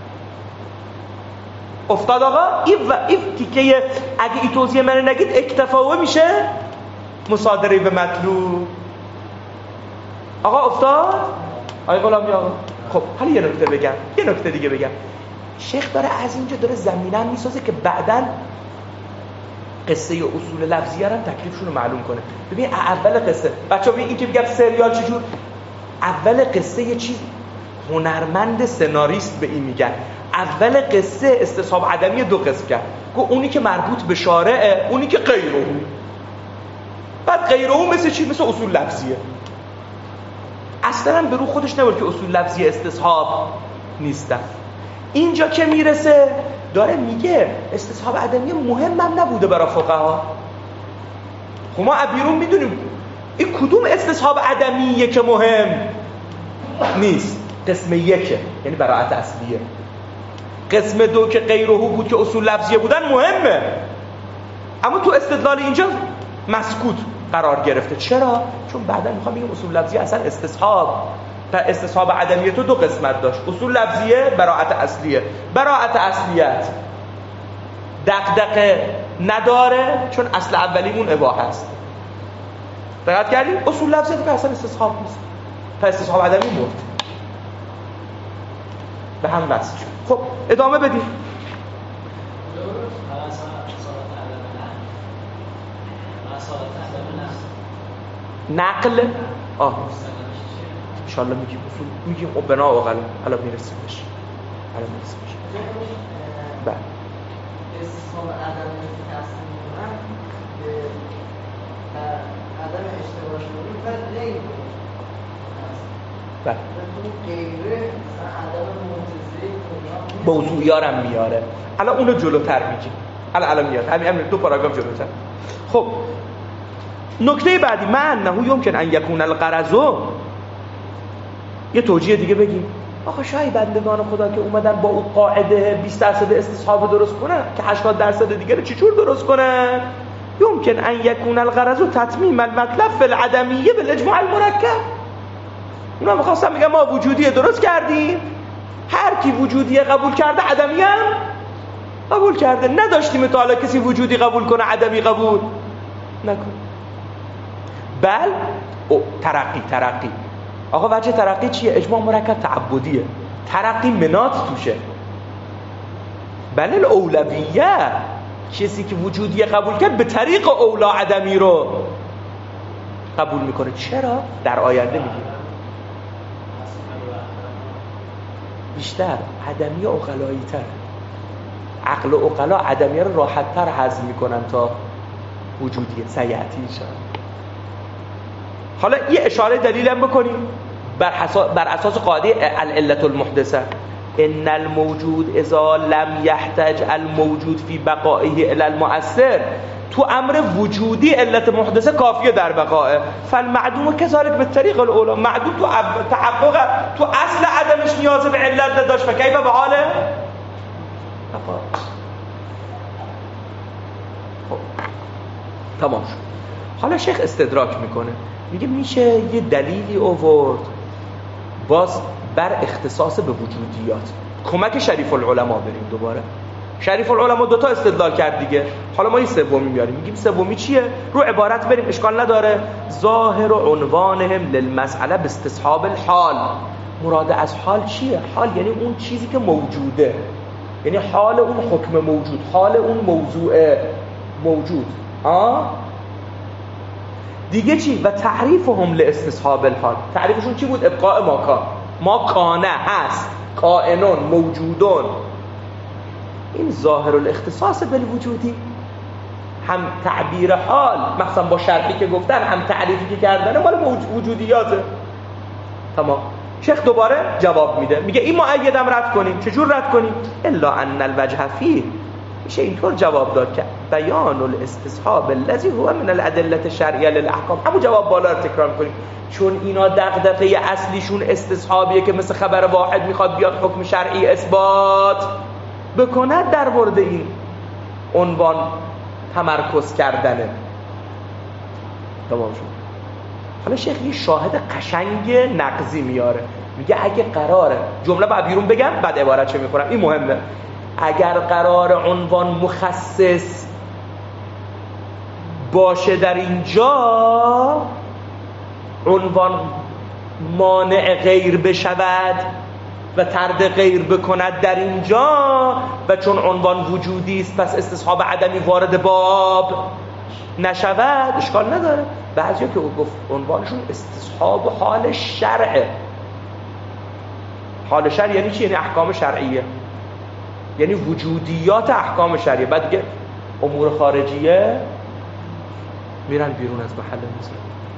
افتاد آقا این تیکه اگه این توضیح من نگید اکتفاوه میشه مصادره به مطلوب. آقا افتاد؟ آقای غلامی آقا خب حالا یه نکته دیگه بگم. شیخ داره از اینجا داره زمینه هم میسازه که بعداً قصه اصول لفظیه رو تکلیفشون رو معلوم کنه. ببین اول قصه بچه‌ها ببین این که میگم سریال چجور، اول قصه یه چیز هنرمند سناریست به این میگن. اول قصه استصحاب عدمی دو قسم کرد، گفت اونی که مربوط به شارعه، اونی که غیره. بعد غیره مثل چی؟ مثل اصول لفظیه. اصلا به رو خودش نبود که اصول لفظی استصحاب نیستن. اینجا که میرسه داره میگه استصحاب عدمی مهمم نبوده برای فقها. خب ما بیرون میدونیم این کدوم استصحاب عدمیه که مهم نیست. قسم یکه یعنی براعت اصلیه. قسم دو که غیره بود که اصول لفظیه بودن مهمه، اما تو استدلال اینجا مسکوت قرار گرفته. چرا؟ چون بعدا میخوام بگم اصول لفظیه اصلا استصحاب عدمیه تو دو قسمت داشت. اصول لفظیه، براعت اصلیه. براعت اصلیت دغدغه نداره چون اصل اولیمون اباحه است. دقت کردیم؟ اصول لفظیه که اصلا استصحاب نیست، پس استصحاب عدمی مرد. به هم وصل شد. خب ادامه بدیم. نقل انشاءالله میگیم اصول، میگیم بنا و غلط. الان میرسیم بهش. بله استصحاب عدمی که تصمیم میکنن به عدم اشتباه شدنی و غیر بله غیره عدم معتزله موضوعیارم میاره. الان اونو جلوتر میگیم. الان میاد همین دو پاراگراف جلوتر. خب نکته بعدی من نه یمکن ان یکون الغرض. یه توجیه دیگه بگیم. آخه شاید بندگان خدا که اومدن با اون قاعده 20% استصحاب درست کنن که 80% دیگه رو چجور درست کنن؟ یمکن ان یکون الغرض تتمیم المطلب فی العدمیه بالاجماع المرکب. اونا می‌خواستن میگن ما وجودیه درست کردیم، هر کی وجودیه قبول کرده عدمی هم قبول کرده. نداشتیم تا حالا کسی وجودی قبول کنه عدمی قبول نکن. بل ترقی. آقا وجه ترقی چیه؟ اجماع مرکب تعبدیه. ترقی منات توشه. بل الاولویه، کسی که وجودی قبول کرد به طریق اولا عدمی رو قبول میکنه. چرا؟ در آینده میگیم بیشتر عدمی عقلایی تر. عقل و عقلا عدمی رو راحت تر هضم میکنن تا وجودیه. سیعتی شد. حالا یه اشاره دلیلم بکنیم بر اساس قاعده العلة المحدثه. ان الموجود اذا لم يحتج الموجود في بقائه الى المؤثر. تو امر وجودی علت محدثه کافیه در بقائه. فالمعدوم كذلك بالطريق الاولى. معدوم تو تحقق تو اصل عدمش نیاز به علت نداشت، فکیف به حال خب تمام شد. حالا شیخ استدراک میکنه، میگه میشه یه دلیلی آورد باز بر اختصاص به وجودیات. کمک شریف العلماء بریم دوباره. شریف العلماء دوتا استدلال کرد دیگه. حالا ما این سومی میاریم، میگیم سومی چیه؟ رو عبارت بریم، اشکال نداره. ظاهر عنوانهم للمسئله باستصحاب الحال. مراد از حال چیه؟ حال یعنی اون چیزی که موجوده، یعنی حال اون حکم موجود، حال اون موضوع موجود. دیگه چی؟ و تعریفهم لاستصحاب الحال. تعریفشون چی بود؟ ابقاء ما کانه هست، کائنون موجودون. این ظاهر الاختصاص بالوجودی، هم تعبیر حال مثلا با شرطی که گفتن، هم تعریفی که کردن مال وجودیاته. تمام. شیخ دوباره جواب میده، میگه این مؤیدم رد کنیم. چجور رد کنیم؟ الا ان الوجه فيه. میشه اینطور جواب داد که بیان الاستصحاب الذي هو من الادله الشرعیه للاحکام. همون جواب بالا رو تکرار کنیم، چون اینا دغدغه اصلیشون استصحابیه که مثل خبر واحد میخواد بیاد حکم شرعی اثبات بکند. در مورد این عنوان تمرکز کردنه. تمام شد. حالا شیخ یه شاهد قشنگ نقضی میاره، میگه اگه قراره جمله بعد بیرون بگم بعد عبارت چه میکنم، این مهمه. اگر قرار عنوان مخصص باشه در اینجا، عنوان مانع غیر بشود، و طرد غیر بکند در اینجا و چون عنوان وجودی است پس استصحاب عدمی وارد باب نشود اشکال نداره. بعضیا که گفت عنوانشون استصحاب حال شرعه. حال شرع یعنی چی؟ یعنی احکام شرعیه، یعنی وجودیات احکام شرعیه. بعد دیگه امور خارجیه میرن بیرون از محل نزاع.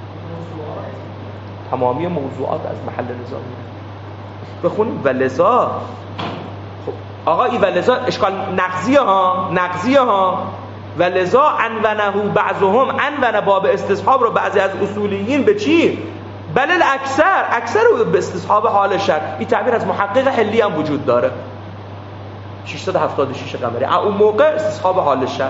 تمامی موضوعات از محل نزاع میرن. بخونیم ولذا. خب آقا این ولذا اشکال نقضیه ها ولذا انونه بعضهم انون باب استصحاب رو بعضی از اصولیین به چی؟ بل اکثر رو به استصحاب حال شرع. این تعبیر از محقق حلی هم وجود داره 676 قمری. اون موقع استصحاب حال شرع،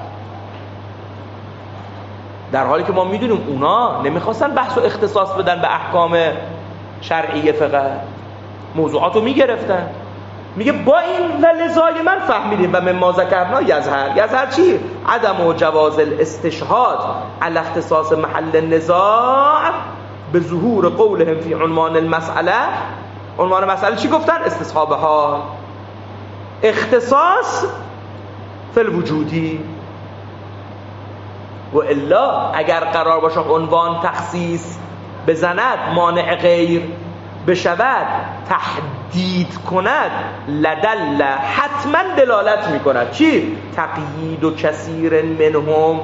در حالی که ما میدونیم اونا نمیخواستن بحث و اختصاص بدن به احکام شرعیه، فقط موضوعات رو میگرفتن. میگه با این ولذای من فهمیدیم و مما ذکرنا یظهر چی؟ عدم و جواز الاستشهاد علی اختصاص محل النزاع به ظهور قولهم فی عنوان المسئله. عنوان مسئله چی گفتن؟ استصحاب حال، اختصاص فی الوجودی. و الا اگر قرار باشه عنوان تخصیص بزند مانع غیر بشود تحدید کند لدل حتما دلالت میکند چی؟ تقیید و کثیر منهم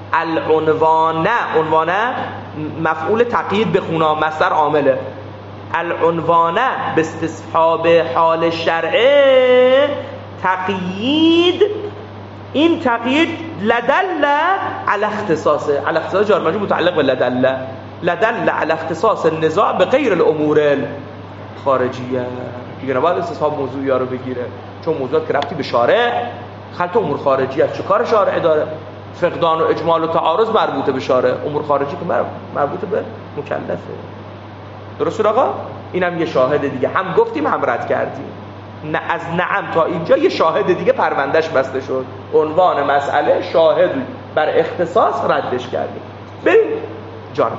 العنوانه مفعول تقیید بخونا مصدر عامله العنوانه به استصحاب حال شرعه تقیید. این تقیید لدل علی اختصاص جار مجرور متعلق به لدل علی اختصاص النزاع به غیر الامور خارجیه. دیگه نباید استصحاب موضوعی ها رو بگیره، چون موضوعات که ربطی به شارع خلط امور خارجی است. چه کار شارع داره؟ فقدان و اجمال و تعارض مربوطه به شارع، امور خارجی که مربوطه به مکلفه. درست آقا؟ اینم یه شاهد دیگه، هم گفتیم هم رد کردیم. نه از نعم تا اینجا یه شاهد دیگه پروندهش بسته شد، عنوان مسئله شاهد بر اختصاص ردش کردیم. بریم جان.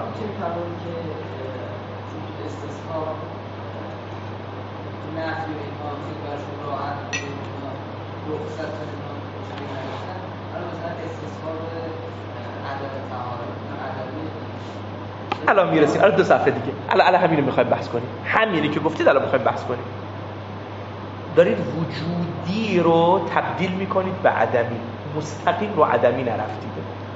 الان میرسیم، الان 2 صفحه دیگه، الان همینو میخوایم بحث کنیم. همینی که گفتید الان میخوایم بحث کنیم. دارید وجودی رو تبدیل میکنید به عدمی، مستقیم رو عدمی نرفتید.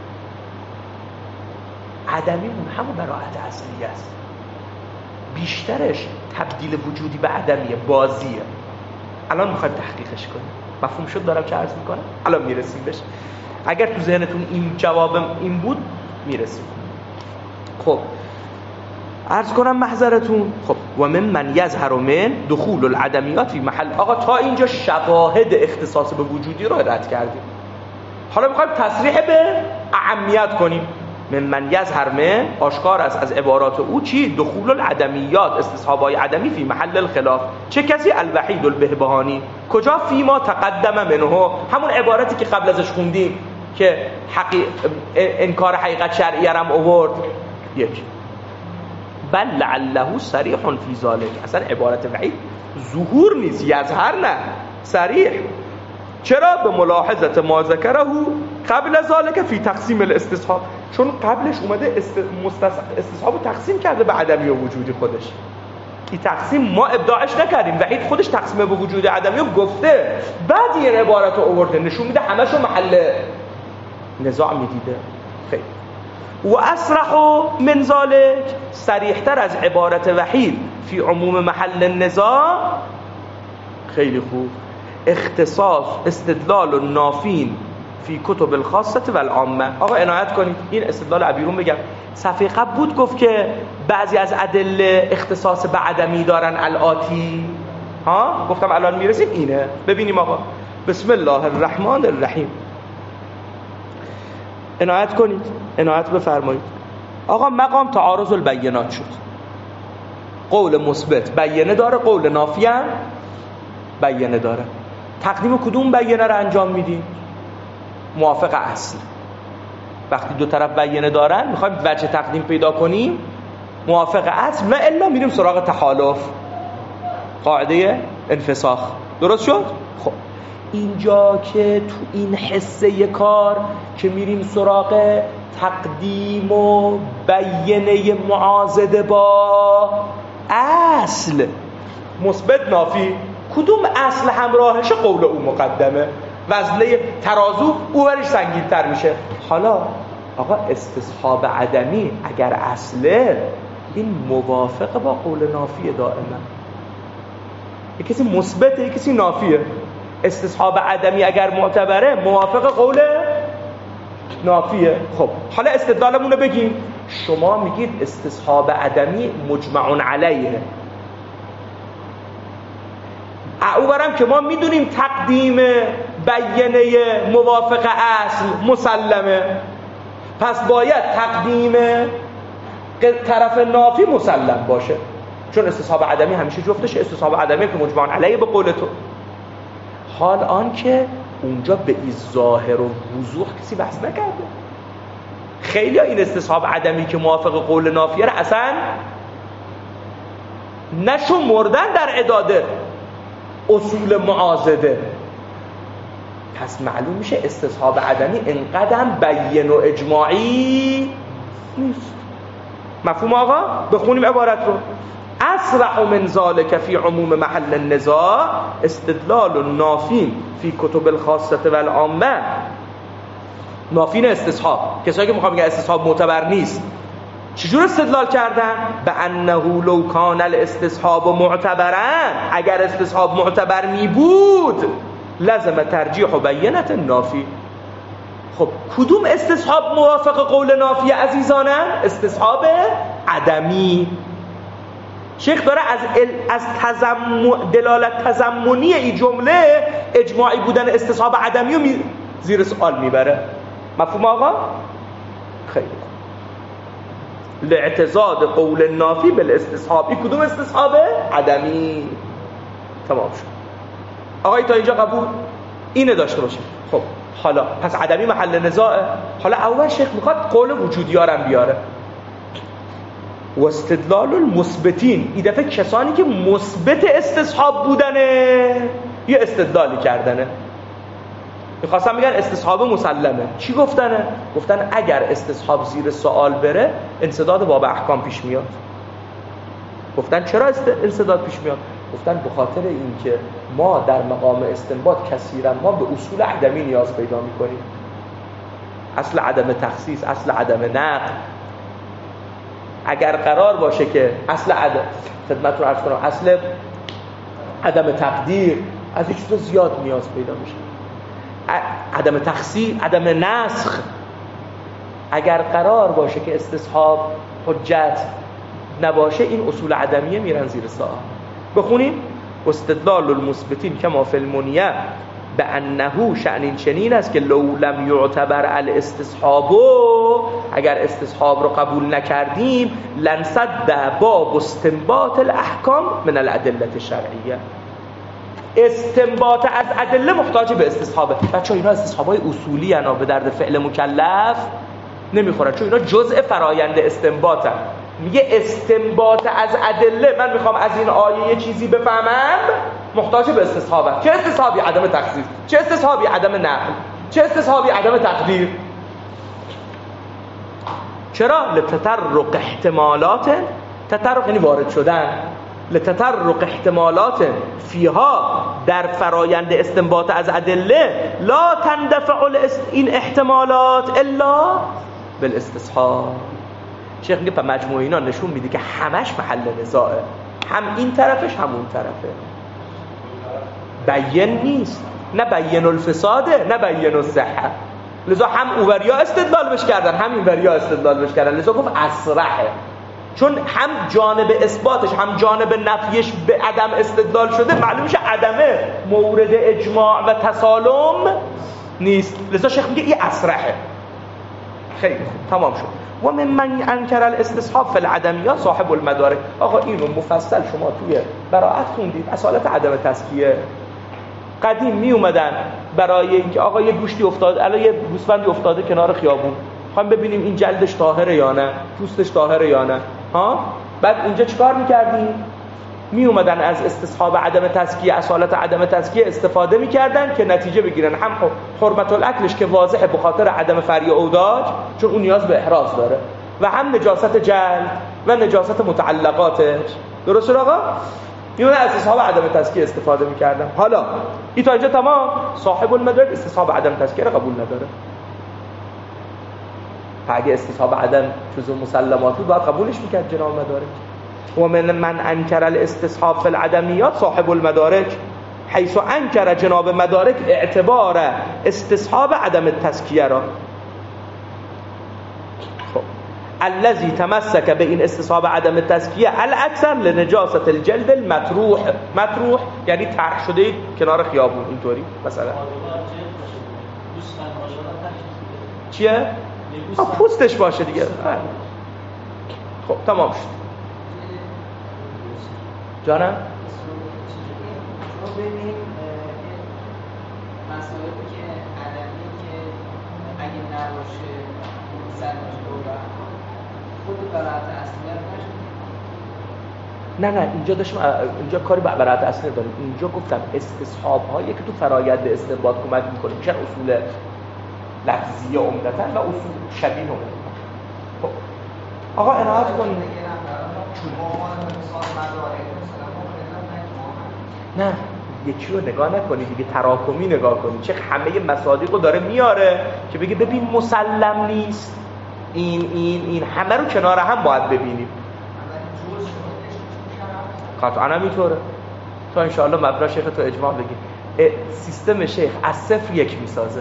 عدمی همون براعت اصلی است، بیشترش تبدیل وجودی به عدمیه، بازیه. الان میخوایم تحقیقش کنیم. مفهوم شد دارم چه عرض میکنم؟ الان میرسیم بهش. اگر تو ذهنتون این جوابم این بود میرسیم. خب عرض کنم محضرتون. خب و من یظهر من دخول العدمیات فی محل. آقا تا اینجا شواهد اختصاص به وجودی رو رد کردیم، حالا میخوایم تصریح به اهمیت کنیم. من یظهر من آشکار است از عبارات او چی؟ دخول العدمیات، استصحابای عدمی فی محل الخلاف. چه کسی؟ الوحید البهبهانی. کجا؟ فی ما تقدم منه، همون عبارتی که قبل ازش خوندیم که انکار حقیقت شرعیه هم آورد. یک بل لعله صریح فی ذلک. اصلا عبارت وحید ظهور نیست، یظهر نه، صریح. چرا؟ به ملاحظه ما ذکره قبل ذلك فی تقسیم الاستصحاب، چون قبلش اومده استصحاب تقسیم کرده به عدمی و وجودی خودش. این تقسیم ما ابداعش نکردیم، وحید خودش تقسیم به وجود عدمی رو گفته، بعد این عبارت رو آورده نشون میده همشو محل نزاع میدیده. خیلی و اصرح من ذلك، صریح‌تر از عبارت وحید فی عموم محل النزاع. خیلی خوب. اختصاص استدلال النافین فی کتب الخاصه و العامه. آقا عنایت کنید، این استدلال عبیرون بگم. صفحه قبل بود گفت که بعضی از ادله اختصاص به عدمی دارن الآتی. ها گفتم الان میرسیم اینه. ببینیم آقا. بسم الله الرحمن الرحیم. عنایت کنید، عنایت بفرمایید. آقا مقام تعارض البینات شد. قول مثبت بیانه داره، قول نافی هم بیانه داره. تقدیم کدوم بیانه رو انجام میدیم؟ موافق اصل. وقتی دو طرف بیانه دارن میخوایم وجه تقدیم پیدا کنیم، موافق اصل، و الا میریم سراغ تخالف. قاعده انفساخ. درست شد؟ خب اینجا که تو این حصه کار که میریم سراغ تقدیم و بیانه معاضده با اصل مثبت نافی، کدوم اصل همراهش قول او مقدمه، وزنه ترازو او برش سنگین تر میشه. حالا آقا استصحاب عدمی اگر اصله، این موافق با قول نافیه دائما. یک کسی مثبته، یک کسی نافیه. استصحاب عدمی اگر معتبره موافق قول نافیه. خب حالا استدلالمون رو بگیم. شما میگید استصحاب عدمی مجمع علیه، او برم که ما میدونیم تقدیم بیانه موافق اصل مسلمه، پس باید تقدیم طرف نافی مسلم باشه، چون استصحاب عدمی همیشه جفتش استصحاب عدمی که مجمع علیه به قول تو. حال آن که اونجا به این ظاهر و وضوح کسی بحث نکرده. خیلی این استصحاب عدمی که موافق قول نافیه رو اصلا نشون مردن در اعداد اصول معاضده. پس معلوم میشه استصحاب عدمی اینقدر بیان و اجماعی نیست. مفهوم آقا؟ بخونیم عبارت رو. اصرح من ذلك فی عموم محل النزاع استدلال نافی فی کتب الخاصه والعامه. نافین استصحاب، کسایی که میخوام بگن استصحاب معتبر نیست، چجور استدلال کردن؟ به انه لو کان الاستصحاب معتبرا، اگر استصحاب معتبر می بود لازم ترجیح و بینت نافی. خب کدوم استصحاب موافق قول نافی عزیزانم؟ استصحاب عدمی. شیخ داره از دلالت تضمنی این جمله اجماعی بودن استصحاب عدمی رو زیر سوال میبره. مفهوم آقا؟ خیلی لاعتضاد قول نافی بالاستصحاب. این کدوم استصحابه؟ عدمی. تمام شد. آقای تا اینجا قبول؟ اینه داشته باشه. خب حالا پس عدمی محل نزاعه. حالا اول شیخ میخواد قول وجودی ها رو بیاره. و استدلال المثبتین، این دفعه کسانی که مثبت استصحاب بودنه یه استدلالی کردنه. میخواستم بگن استصحاب مسلمه. چی گفتنه؟ گفتن اگر استصحاب زیر سوال بره انسداد باب احکام پیش میاد. گفتن چرا انسداد پیش میاد؟ گفتن به خاطر اینکه ما در مقام استنباط کثیرا ما به اصول عدمی نیاز پیدا میکنیم. اصل عدم تخصیص، اصل عدم نقل. اگر قرار باشه که اصل عدم، خدمتتون عرض کنم، اصل عدم تقدیر، از این چیزا زیاد نیاز پیدا میشه. عدم تخصیص، عدم نسخ. اگر قرار باشه که استصحاب حجت نباشه، این اصول عدمیه میرن زیر سوال. بخونیم. استدلال المثبتین کما فی المنیه بانه شأن این چنین است که لو لم یعتبر الاستصحاب، اگر استصحاب رو قبول نکردیم لنصد باب استنباط الاحکام من الادله الشرعیه. استنباط از ادله محتاج به استصحابه. بچه‌ها اینا استصحابای اصولی انا به درد فعل مکلف نمیخورن، چون اینا جزء فرایند استنباطن. میگه استنباط از ادله، من میخوام از این آیه یه چیزی بفهمم، محتاج به استصحابه. چه استصحابی؟ عدم تخصیص. چه استصحابی؟ عدم نقل. چه استصحابی؟ عدم تقدیر. چرا؟ لتطرق احتمالات، تطرق یعنی وارد شدن، لتطرق احتمالات فیها، در فرایند استنباط از ادله، لا تندفع این احتمالات الا بالاستصحاب. شیخ میگه مجموع اینا نشون میده که همش محل نزاعه، هم این طرفش هم اون طرفه. بیان نیست، نه بیان الفساده نه بیان الصحه. لذا هم اووریا استدلال بش کردن هم اینوریا استدلال بش کردن. لذا گفت اصرحه، چون هم جانب اثباتش هم جانب نفیش به عدم استدلال شده، معلوم میشه عدمه مورد اجماع و تسالم نیست. لذا شیخ میگه این اصرحه. خیلی خوب، تمام شد. و من انکر الاستصحاب فی العدمیه صاحب المدارک. آقا این رو مفصل شما توی براءت خوندید، اصالت عدم تزکیه. قدیم می اومدن برای اینکه آقا یه گوشتی افتاد، الان یه گوسفندی افتاده کنار خیابون، می‌خوایم ببینیم این جلدش طاهره یا نه، پوستش طاهره یا نه، ها؟ بعد اونجا چیکار می‌کردیم؟ می اومدن از استصحاب عدم تزکیه، اصالت عدم تزکیه استفاده میکردن که نتیجه بگیرن، هم حرمت الاکلش که واضحه به خاطر عدم فرع اوداج چون اون نیاز به احراز داره، و هم نجاست جلد و نجاست متعلقاتش. درست شد آقا؟ میونه از استصحاب عدم تزکیه استفاده میکردن. حالا این تا اینجا تمام. صاحب المدارک استصحاب عدم تزکیه رو قبول نداره. اگه استصحاب عدم جزء مسلماتی باید قبولش میکرد جناب مدارک. و من انکر الاستصحاب فی العدمیات صاحب المدارک، حیث انکر جناب مدارک اعتبار استصحاب عدم تزکیه را. الذي تمسك به این استصحاب عدم تزکیه الاکثر لنجاست الجلد المطروح. مطروح یعنی طرح شده کنار خیابون، اینطوری مثلا چیه؟ پوستش باشه دیگه. خب تمام شد. جانم؟ ما ببینیم مسائلی که عدمی که اگه نباشه مسلمان دوره خود براعت اصلیت نشد. نه اینجا داشتم، اینجا کاری به براعت اصلی داریم. اینجا گفتم استصحاب هایی که تو فرایند به استنباط کمک میکنه میشن اصول لفظیه عمدتاً و اصول شبیه عمدتاً. خب آقا عنایت کنید. نه یکی رو نگاه نکنی دیگه، تراکمی نگاه کنی. چه همه مصادیق رو داره میاره که بگه ببین مسلم نیست، این همه رو کنار هم باید ببینیم. قطعا همینطوره. تو انشاءالله مبنا شیخ تو اجماع بگی. سیستم شیخ از صفر یک میسازه.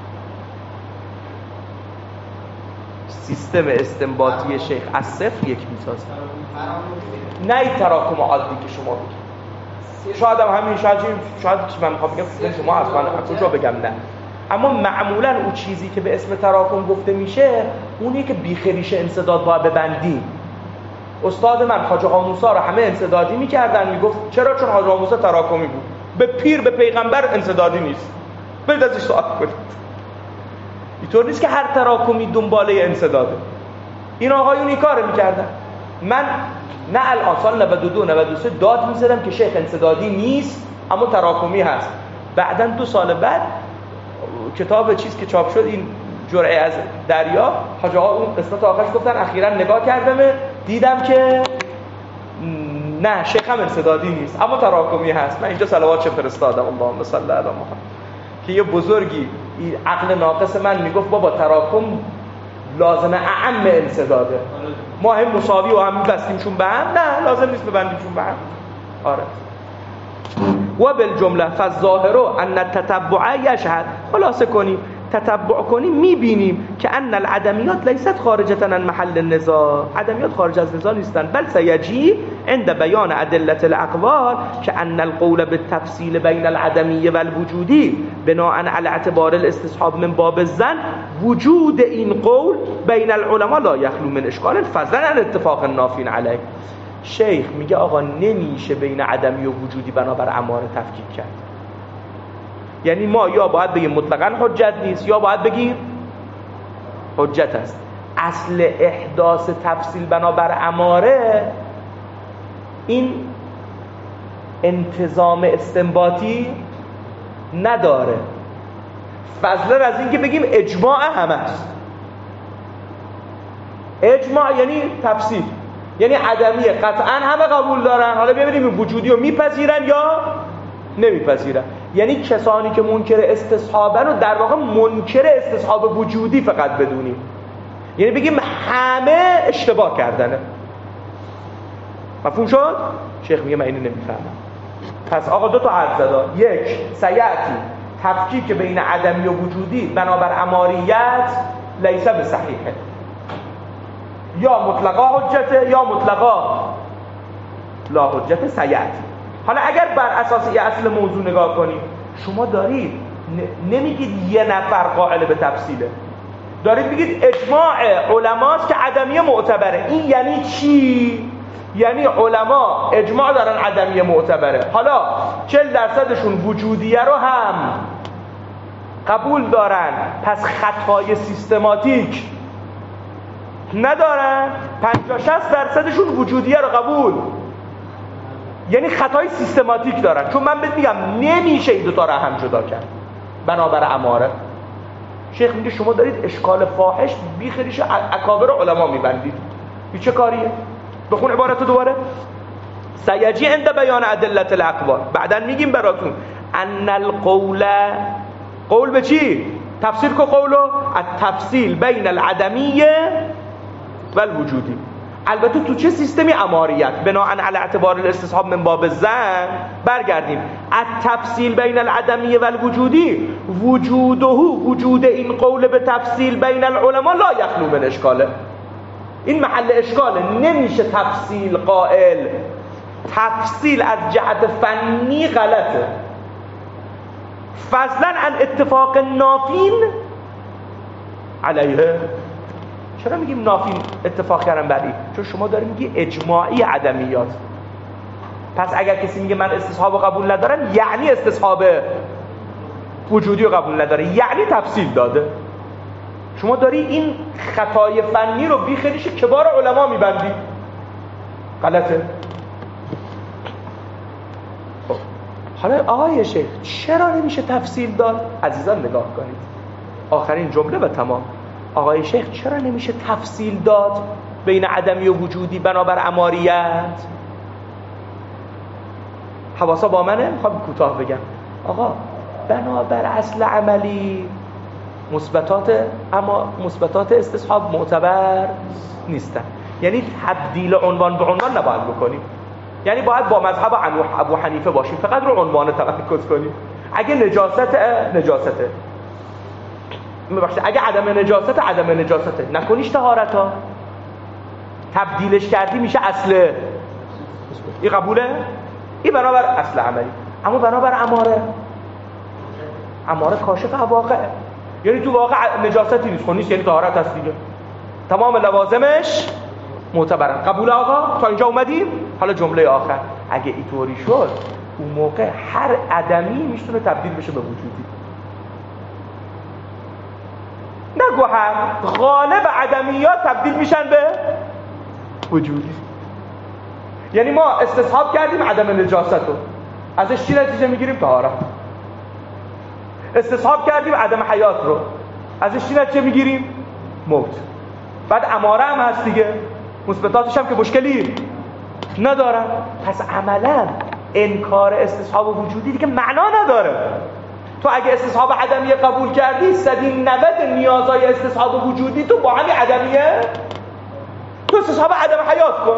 سیستم استنباطی شیخ از صفر یک میسازه. نه این تراکم عادی که شما بگید. شاید هم همین شاید من میخوام بگم شما اصلا کجا بگم نه، اما معمولا اون چیزی که به اسم تراکم گفته میشه اونی که بیخریش انسداد باید ببندیم. استاد من خواجه قاموسا رو همه انسدادی میکردن، میگفت چرا؟ چون خواجه قاموسا تراکمی بود. به پیر به پیغمبر انسدادی نیست. برید ازش سوال کنید. اینطور نیست که هر تراکمی دنباله انسداده. این آقایون این کارو میکردن. من نه الان سال 92 93 داد میزدم که شیخ انسدادی نیست اما تراکمی هست. بعداً 2 سال بعد کتاب چیز که چاپ شد، این جرعه از دریا، حاج آقا اون قسمت آخرش گفتن اخیراً نگاه کردم دیدم که نه شیخ هم انسدادی نیست اما تراکمی هست. من اینجا صلوات چه فرستادم اللهم صل علی محمد که یه بزرگی عقل ناقص من میگفت بابا تراکم لازمه اعم انسداده، ما هم مساوی و هم بستیمشون به هم، نه لازم نیست ببندیمشون به هم. آره. و بالجمله فالظاهر ان التتبع یشهد. خلاصه کنیم تتبع کنیم میبینیم که ان العدمیات لیست خارجه عن محل النزاع. عدمیات خارج از نزاع نیستن، بل سیجی عند بیان ادله الاقوال که ان القول بالتفصیل بین العدمی و الوجودی بناء علی اعتبار الاستصحاب من باب الظن. وجود این قول بین العلماء لا یخلو من اشکال فضلا عن اتفاق نافین علیه. شیخ میگه آقا نمیشه بین عدمی و وجودی بنابر اماره تفکیک کرد. یعنی ما یا باید بگیم مطلقاً حجت نیست یا باید بگیم حجت است. اصل احداث تفصیل بنابر اماره این انتظام استنباطی نداره، فضلا از این که بگیم اجماع همه است. اجماع یعنی تفصیل، یعنی عدمیه قطعاً همه قبول دارن، حالا ببینیم وجودی رو میپذیرن یا نمیپذیرن. یعنی کسانی که منکر استصحابن رو در واقع منکر استصحاب وجودی فقط بدونیم، یعنی بگیم همه اشتباه کردنه. مفهوم شد؟ شیخ میگه من اینو نمیفهمم. پس آقا 2 تا حرف زد. یک، سیعتی تفکیک بین عدمی و وجودی بنابر اماریت لیسه به صحیحه، یا مطلقا حجته یا مطلقا لا حجت سیعتی. حالا اگر بر اساس یه اصل موضوع نگاه کنید، شما دارید نمیگید یه نفر قائل به تفصیله، دارید میگید اجماع علماست که عدمیه معتبره. این یعنی چی؟ یعنی علما اجماع دارن عدمیه معتبره، حالا 40% وجودیه رو هم قبول دارن، پس خطای سیستماتیک ندارن. 50-60% وجودیه رو قبول یعنی خطای سیستماتیک دارن، چون من بهت میگم نمیشه این دوتا رو هم جدا کرد بنابر اماره. شیخ میگه شما دارید اشکال فاحش بیخریش اکابر علما میبندید. این چه کاریه؟ بخون عبارتو دوباره. سیجی عند بیان ادلت الاقوال، بعدن میگیم براتون ان القول، قول به چی؟ تفسیر کو قولو؟ التفصیل بین العدمی و الوجودی. البته تو چه سیستمی؟ اماریت. بناءً علی اعتبار الاستصحاب من باب الظن برگردیم. التفصیل بین العدمی و الوجودی وجوده، وجود این قول به تفصیل بین العلماء لا یخلو من اشکاله. این محل اشکاله، نمیشه تفصیل قائل. تفصیل از جهت فنی غلطه، فضلا عن اتفاق نافین علیه. چرا میگیم نافین اتفاق کردن بر این؟ چون شما داریم میگی اجماعی عدمیات. پس اگر کسی میگه من استصحاب قبول ندارم، یعنی استصحاب وجودی رو قبول نداره، یعنی تفصیل داده. شما داری این خطای فنی رو بیخیلیش کبار علما میبندی. غلطه. حالا آقای شیخ چرا نمیشه تفصیل داد؟ عزیزان نگاه کنید، آخرین جمله و تمام. آقای شیخ چرا نمیشه تفصیل داد بین عدمی و وجودی بنابر اماریت؟ حواسا با منه؟ میخوام کوتاه بگم. آقا بنابر اصل عملی مثبتات استصحاب معتبر نیستن. یعنی تبدیل عنوان به عنوان نباید بکنیم. یعنی باید با مذهب ابو حنیفه باشیم، فقط رو عنوان تمرکز کنیم. اگه نجاسته ببخشید، اگه عدم نجاسته نکنیش طهارتا، تبدیلش کردی میشه اصل. این قبوله؟ این بنابر اصل عملی. اما بنابر اماره کاشف واقعه. یعنی تو واقع نجاستی نیست، خب نیست یعنی طهارت هست دیگه، تمام لوازمش معتبرن. قبول آقا؟ تا اینجا اومدیم؟ حالا جمله آخر، اگه اینطوری شد اون موقع هر عدمی میتونه تبدیل بشه به وجودی. نگو هر، غالب عدمیات تبدیل میشن به وجودی. یعنی ما استصحاب کردیم عدم نجاست رو، ازش چی نتیجه میگیریم؟ طهارت. استصحاب کردیم عدم حیات رو، ازش چی نتیجه میگیریم؟ موت. بعد اماره هم هست دیگه، مثبتاتش هم که مشکلی ندارن. پس عملا انکار استصحاب وجودی دیگه معنا نداره. تو اگه استصحاب عدمیه قبول کردی، 190 نیازهای استصحاب وجودی تو با همین عدمیه، تو استصحاب عدم حیات کن،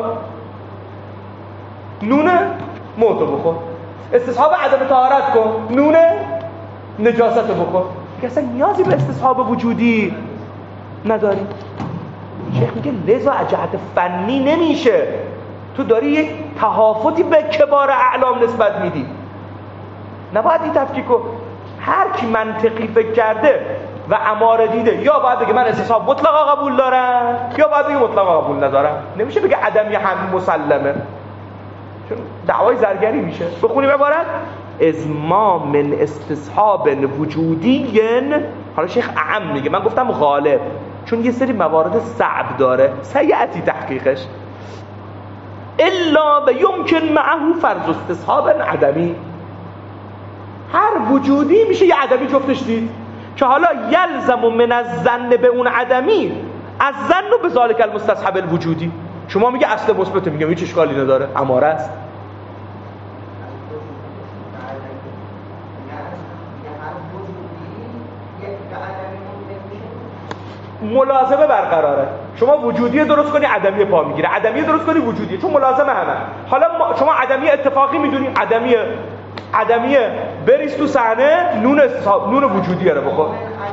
نونه موتو بخور. استصحاب عدم طهارت کن، نونه نجاست بخور. که اصلا نیازی به استصحاب وجودی نداری. شیخ میگه لذا از جهت فنی نمیشه. تو داری یک تهافتی به کبار اعلام نسبت میدی، نباید این تفکیکو. هر کی منطقی فکر کرده و اماره دیده، یا باید بگه من استصحاب مطلقا قبول دارم، یا باید بگه مطلقا قبول ندارم. نمیشه بگه عدمی هم مسلمه، چون دعوای زرگری میشه. بخونیم عبارت: از ما من استصحاب وجودی. حالا شیخ اعم میگه، من گفتم غالب چون یه سری موارد صعب داره، سیعتی تحقیقش. الا و یمکن معه فرض استصحاب عدمی. هر وجودی میشه یه عدمی جفتش دید، که حالا یلزم من الظن به اون عدمی از ظن به ذالک المستصحب الوجودی. شما میگه اصل مثبت، میگم هیچ اشکالی نداره، اماره است. ملازمه برقراره. شما وجودی درست کنی، عدمی پا میگیره، عدمی درست کنی، وجودی، چون ملازمه همه. حالا شما عدمی اتفاقی میدونی، عدمی بریز تو صحنه، نون وجودیه رو بخور.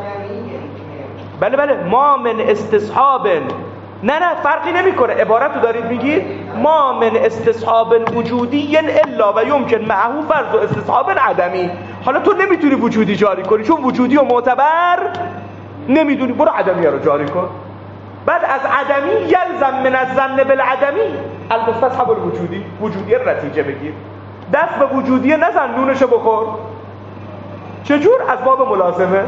بله ما من استصحاب، نه فرقی نمیکنه. عبارت رو دارید میگید ما من استصحاب وجودی الا و یمکن معه فرض استصحاب عدمی. حالا تو نمیتونی وجودی جاری کنی، چون وجودی و معتبر نمیدونی، برو عدمی رو جاری کن. بعد از عدمی یلزم من الظن بالعدمی المستصحب الوجودی، وجودی رو نتیجه بگیر. دست به وجودی نزن، نونشو بخور. چجور؟ از باب ملازمه.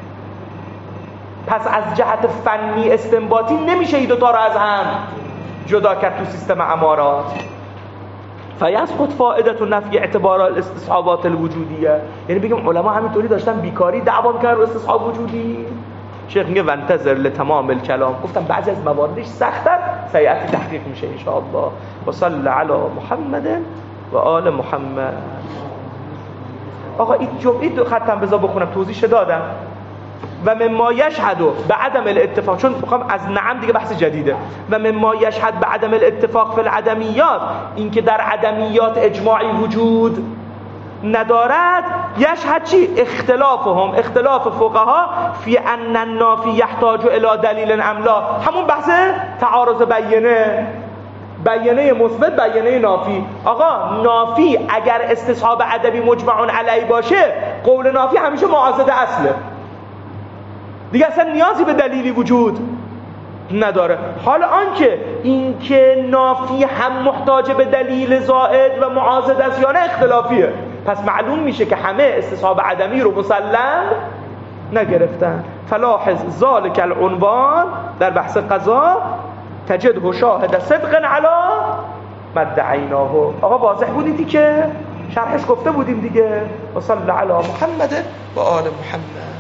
پس از جهت فنی استنباطی نمیشه این دوتا رو از هم جدا کرد تو سیستم امارات. فیسقط فائده نفی اعتبار الاستصحابات الوجودیه. یعنی بگیم علما همینطوری داشتن بیکاری دعوا می‌کردن رو استصحاب وجودی. شیخ میگه وانتظر لتمام الکلام. گفتم بعضی از مواردش سخت‌تر سیأتی تحقیق میشه ان شاء الله. و صلی علی محمد و آل محمد. آقا این جمعه دو خطم بذار بخونم توضیحش دادم. و مما یشهد به عدم الاتفاق، چون میخوام از نعم دیگه بحث جدیده. و مما یشهد به عدم الاتفاق فی العدمیات، این که در عدمیات اجماعی وجود ندارد. یشهد چی؟ اختلافهم، اختلاف فقها فی ان النافی یحتاج الی دلیل ام لا. همون بحث تعارض بیانه مثبت بیانه نافی. آقا نافی اگر استصحاب ادبی مجمع علیه باشه، قول نافی همیشه معاضد اصله دیگه، اصلا نیازی به دلیلی وجود نداره. حالا آنکه اینکه نافی هم محتاج به دلیل زائد و معاضد است یا نه اختلافیه. پس معلوم میشه که همه استصحاب عدمی رو مسلم نگرفتن. فلاحظ ذالک العنوان در بحث قضا تجده شاهد صدق علی مدعیناه. آقا واضح بودیدی که شرحش گفته بودیم دیگه. و صلی علی محمد و آل محمد.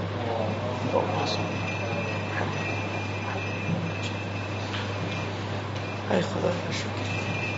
ای خدا شکر.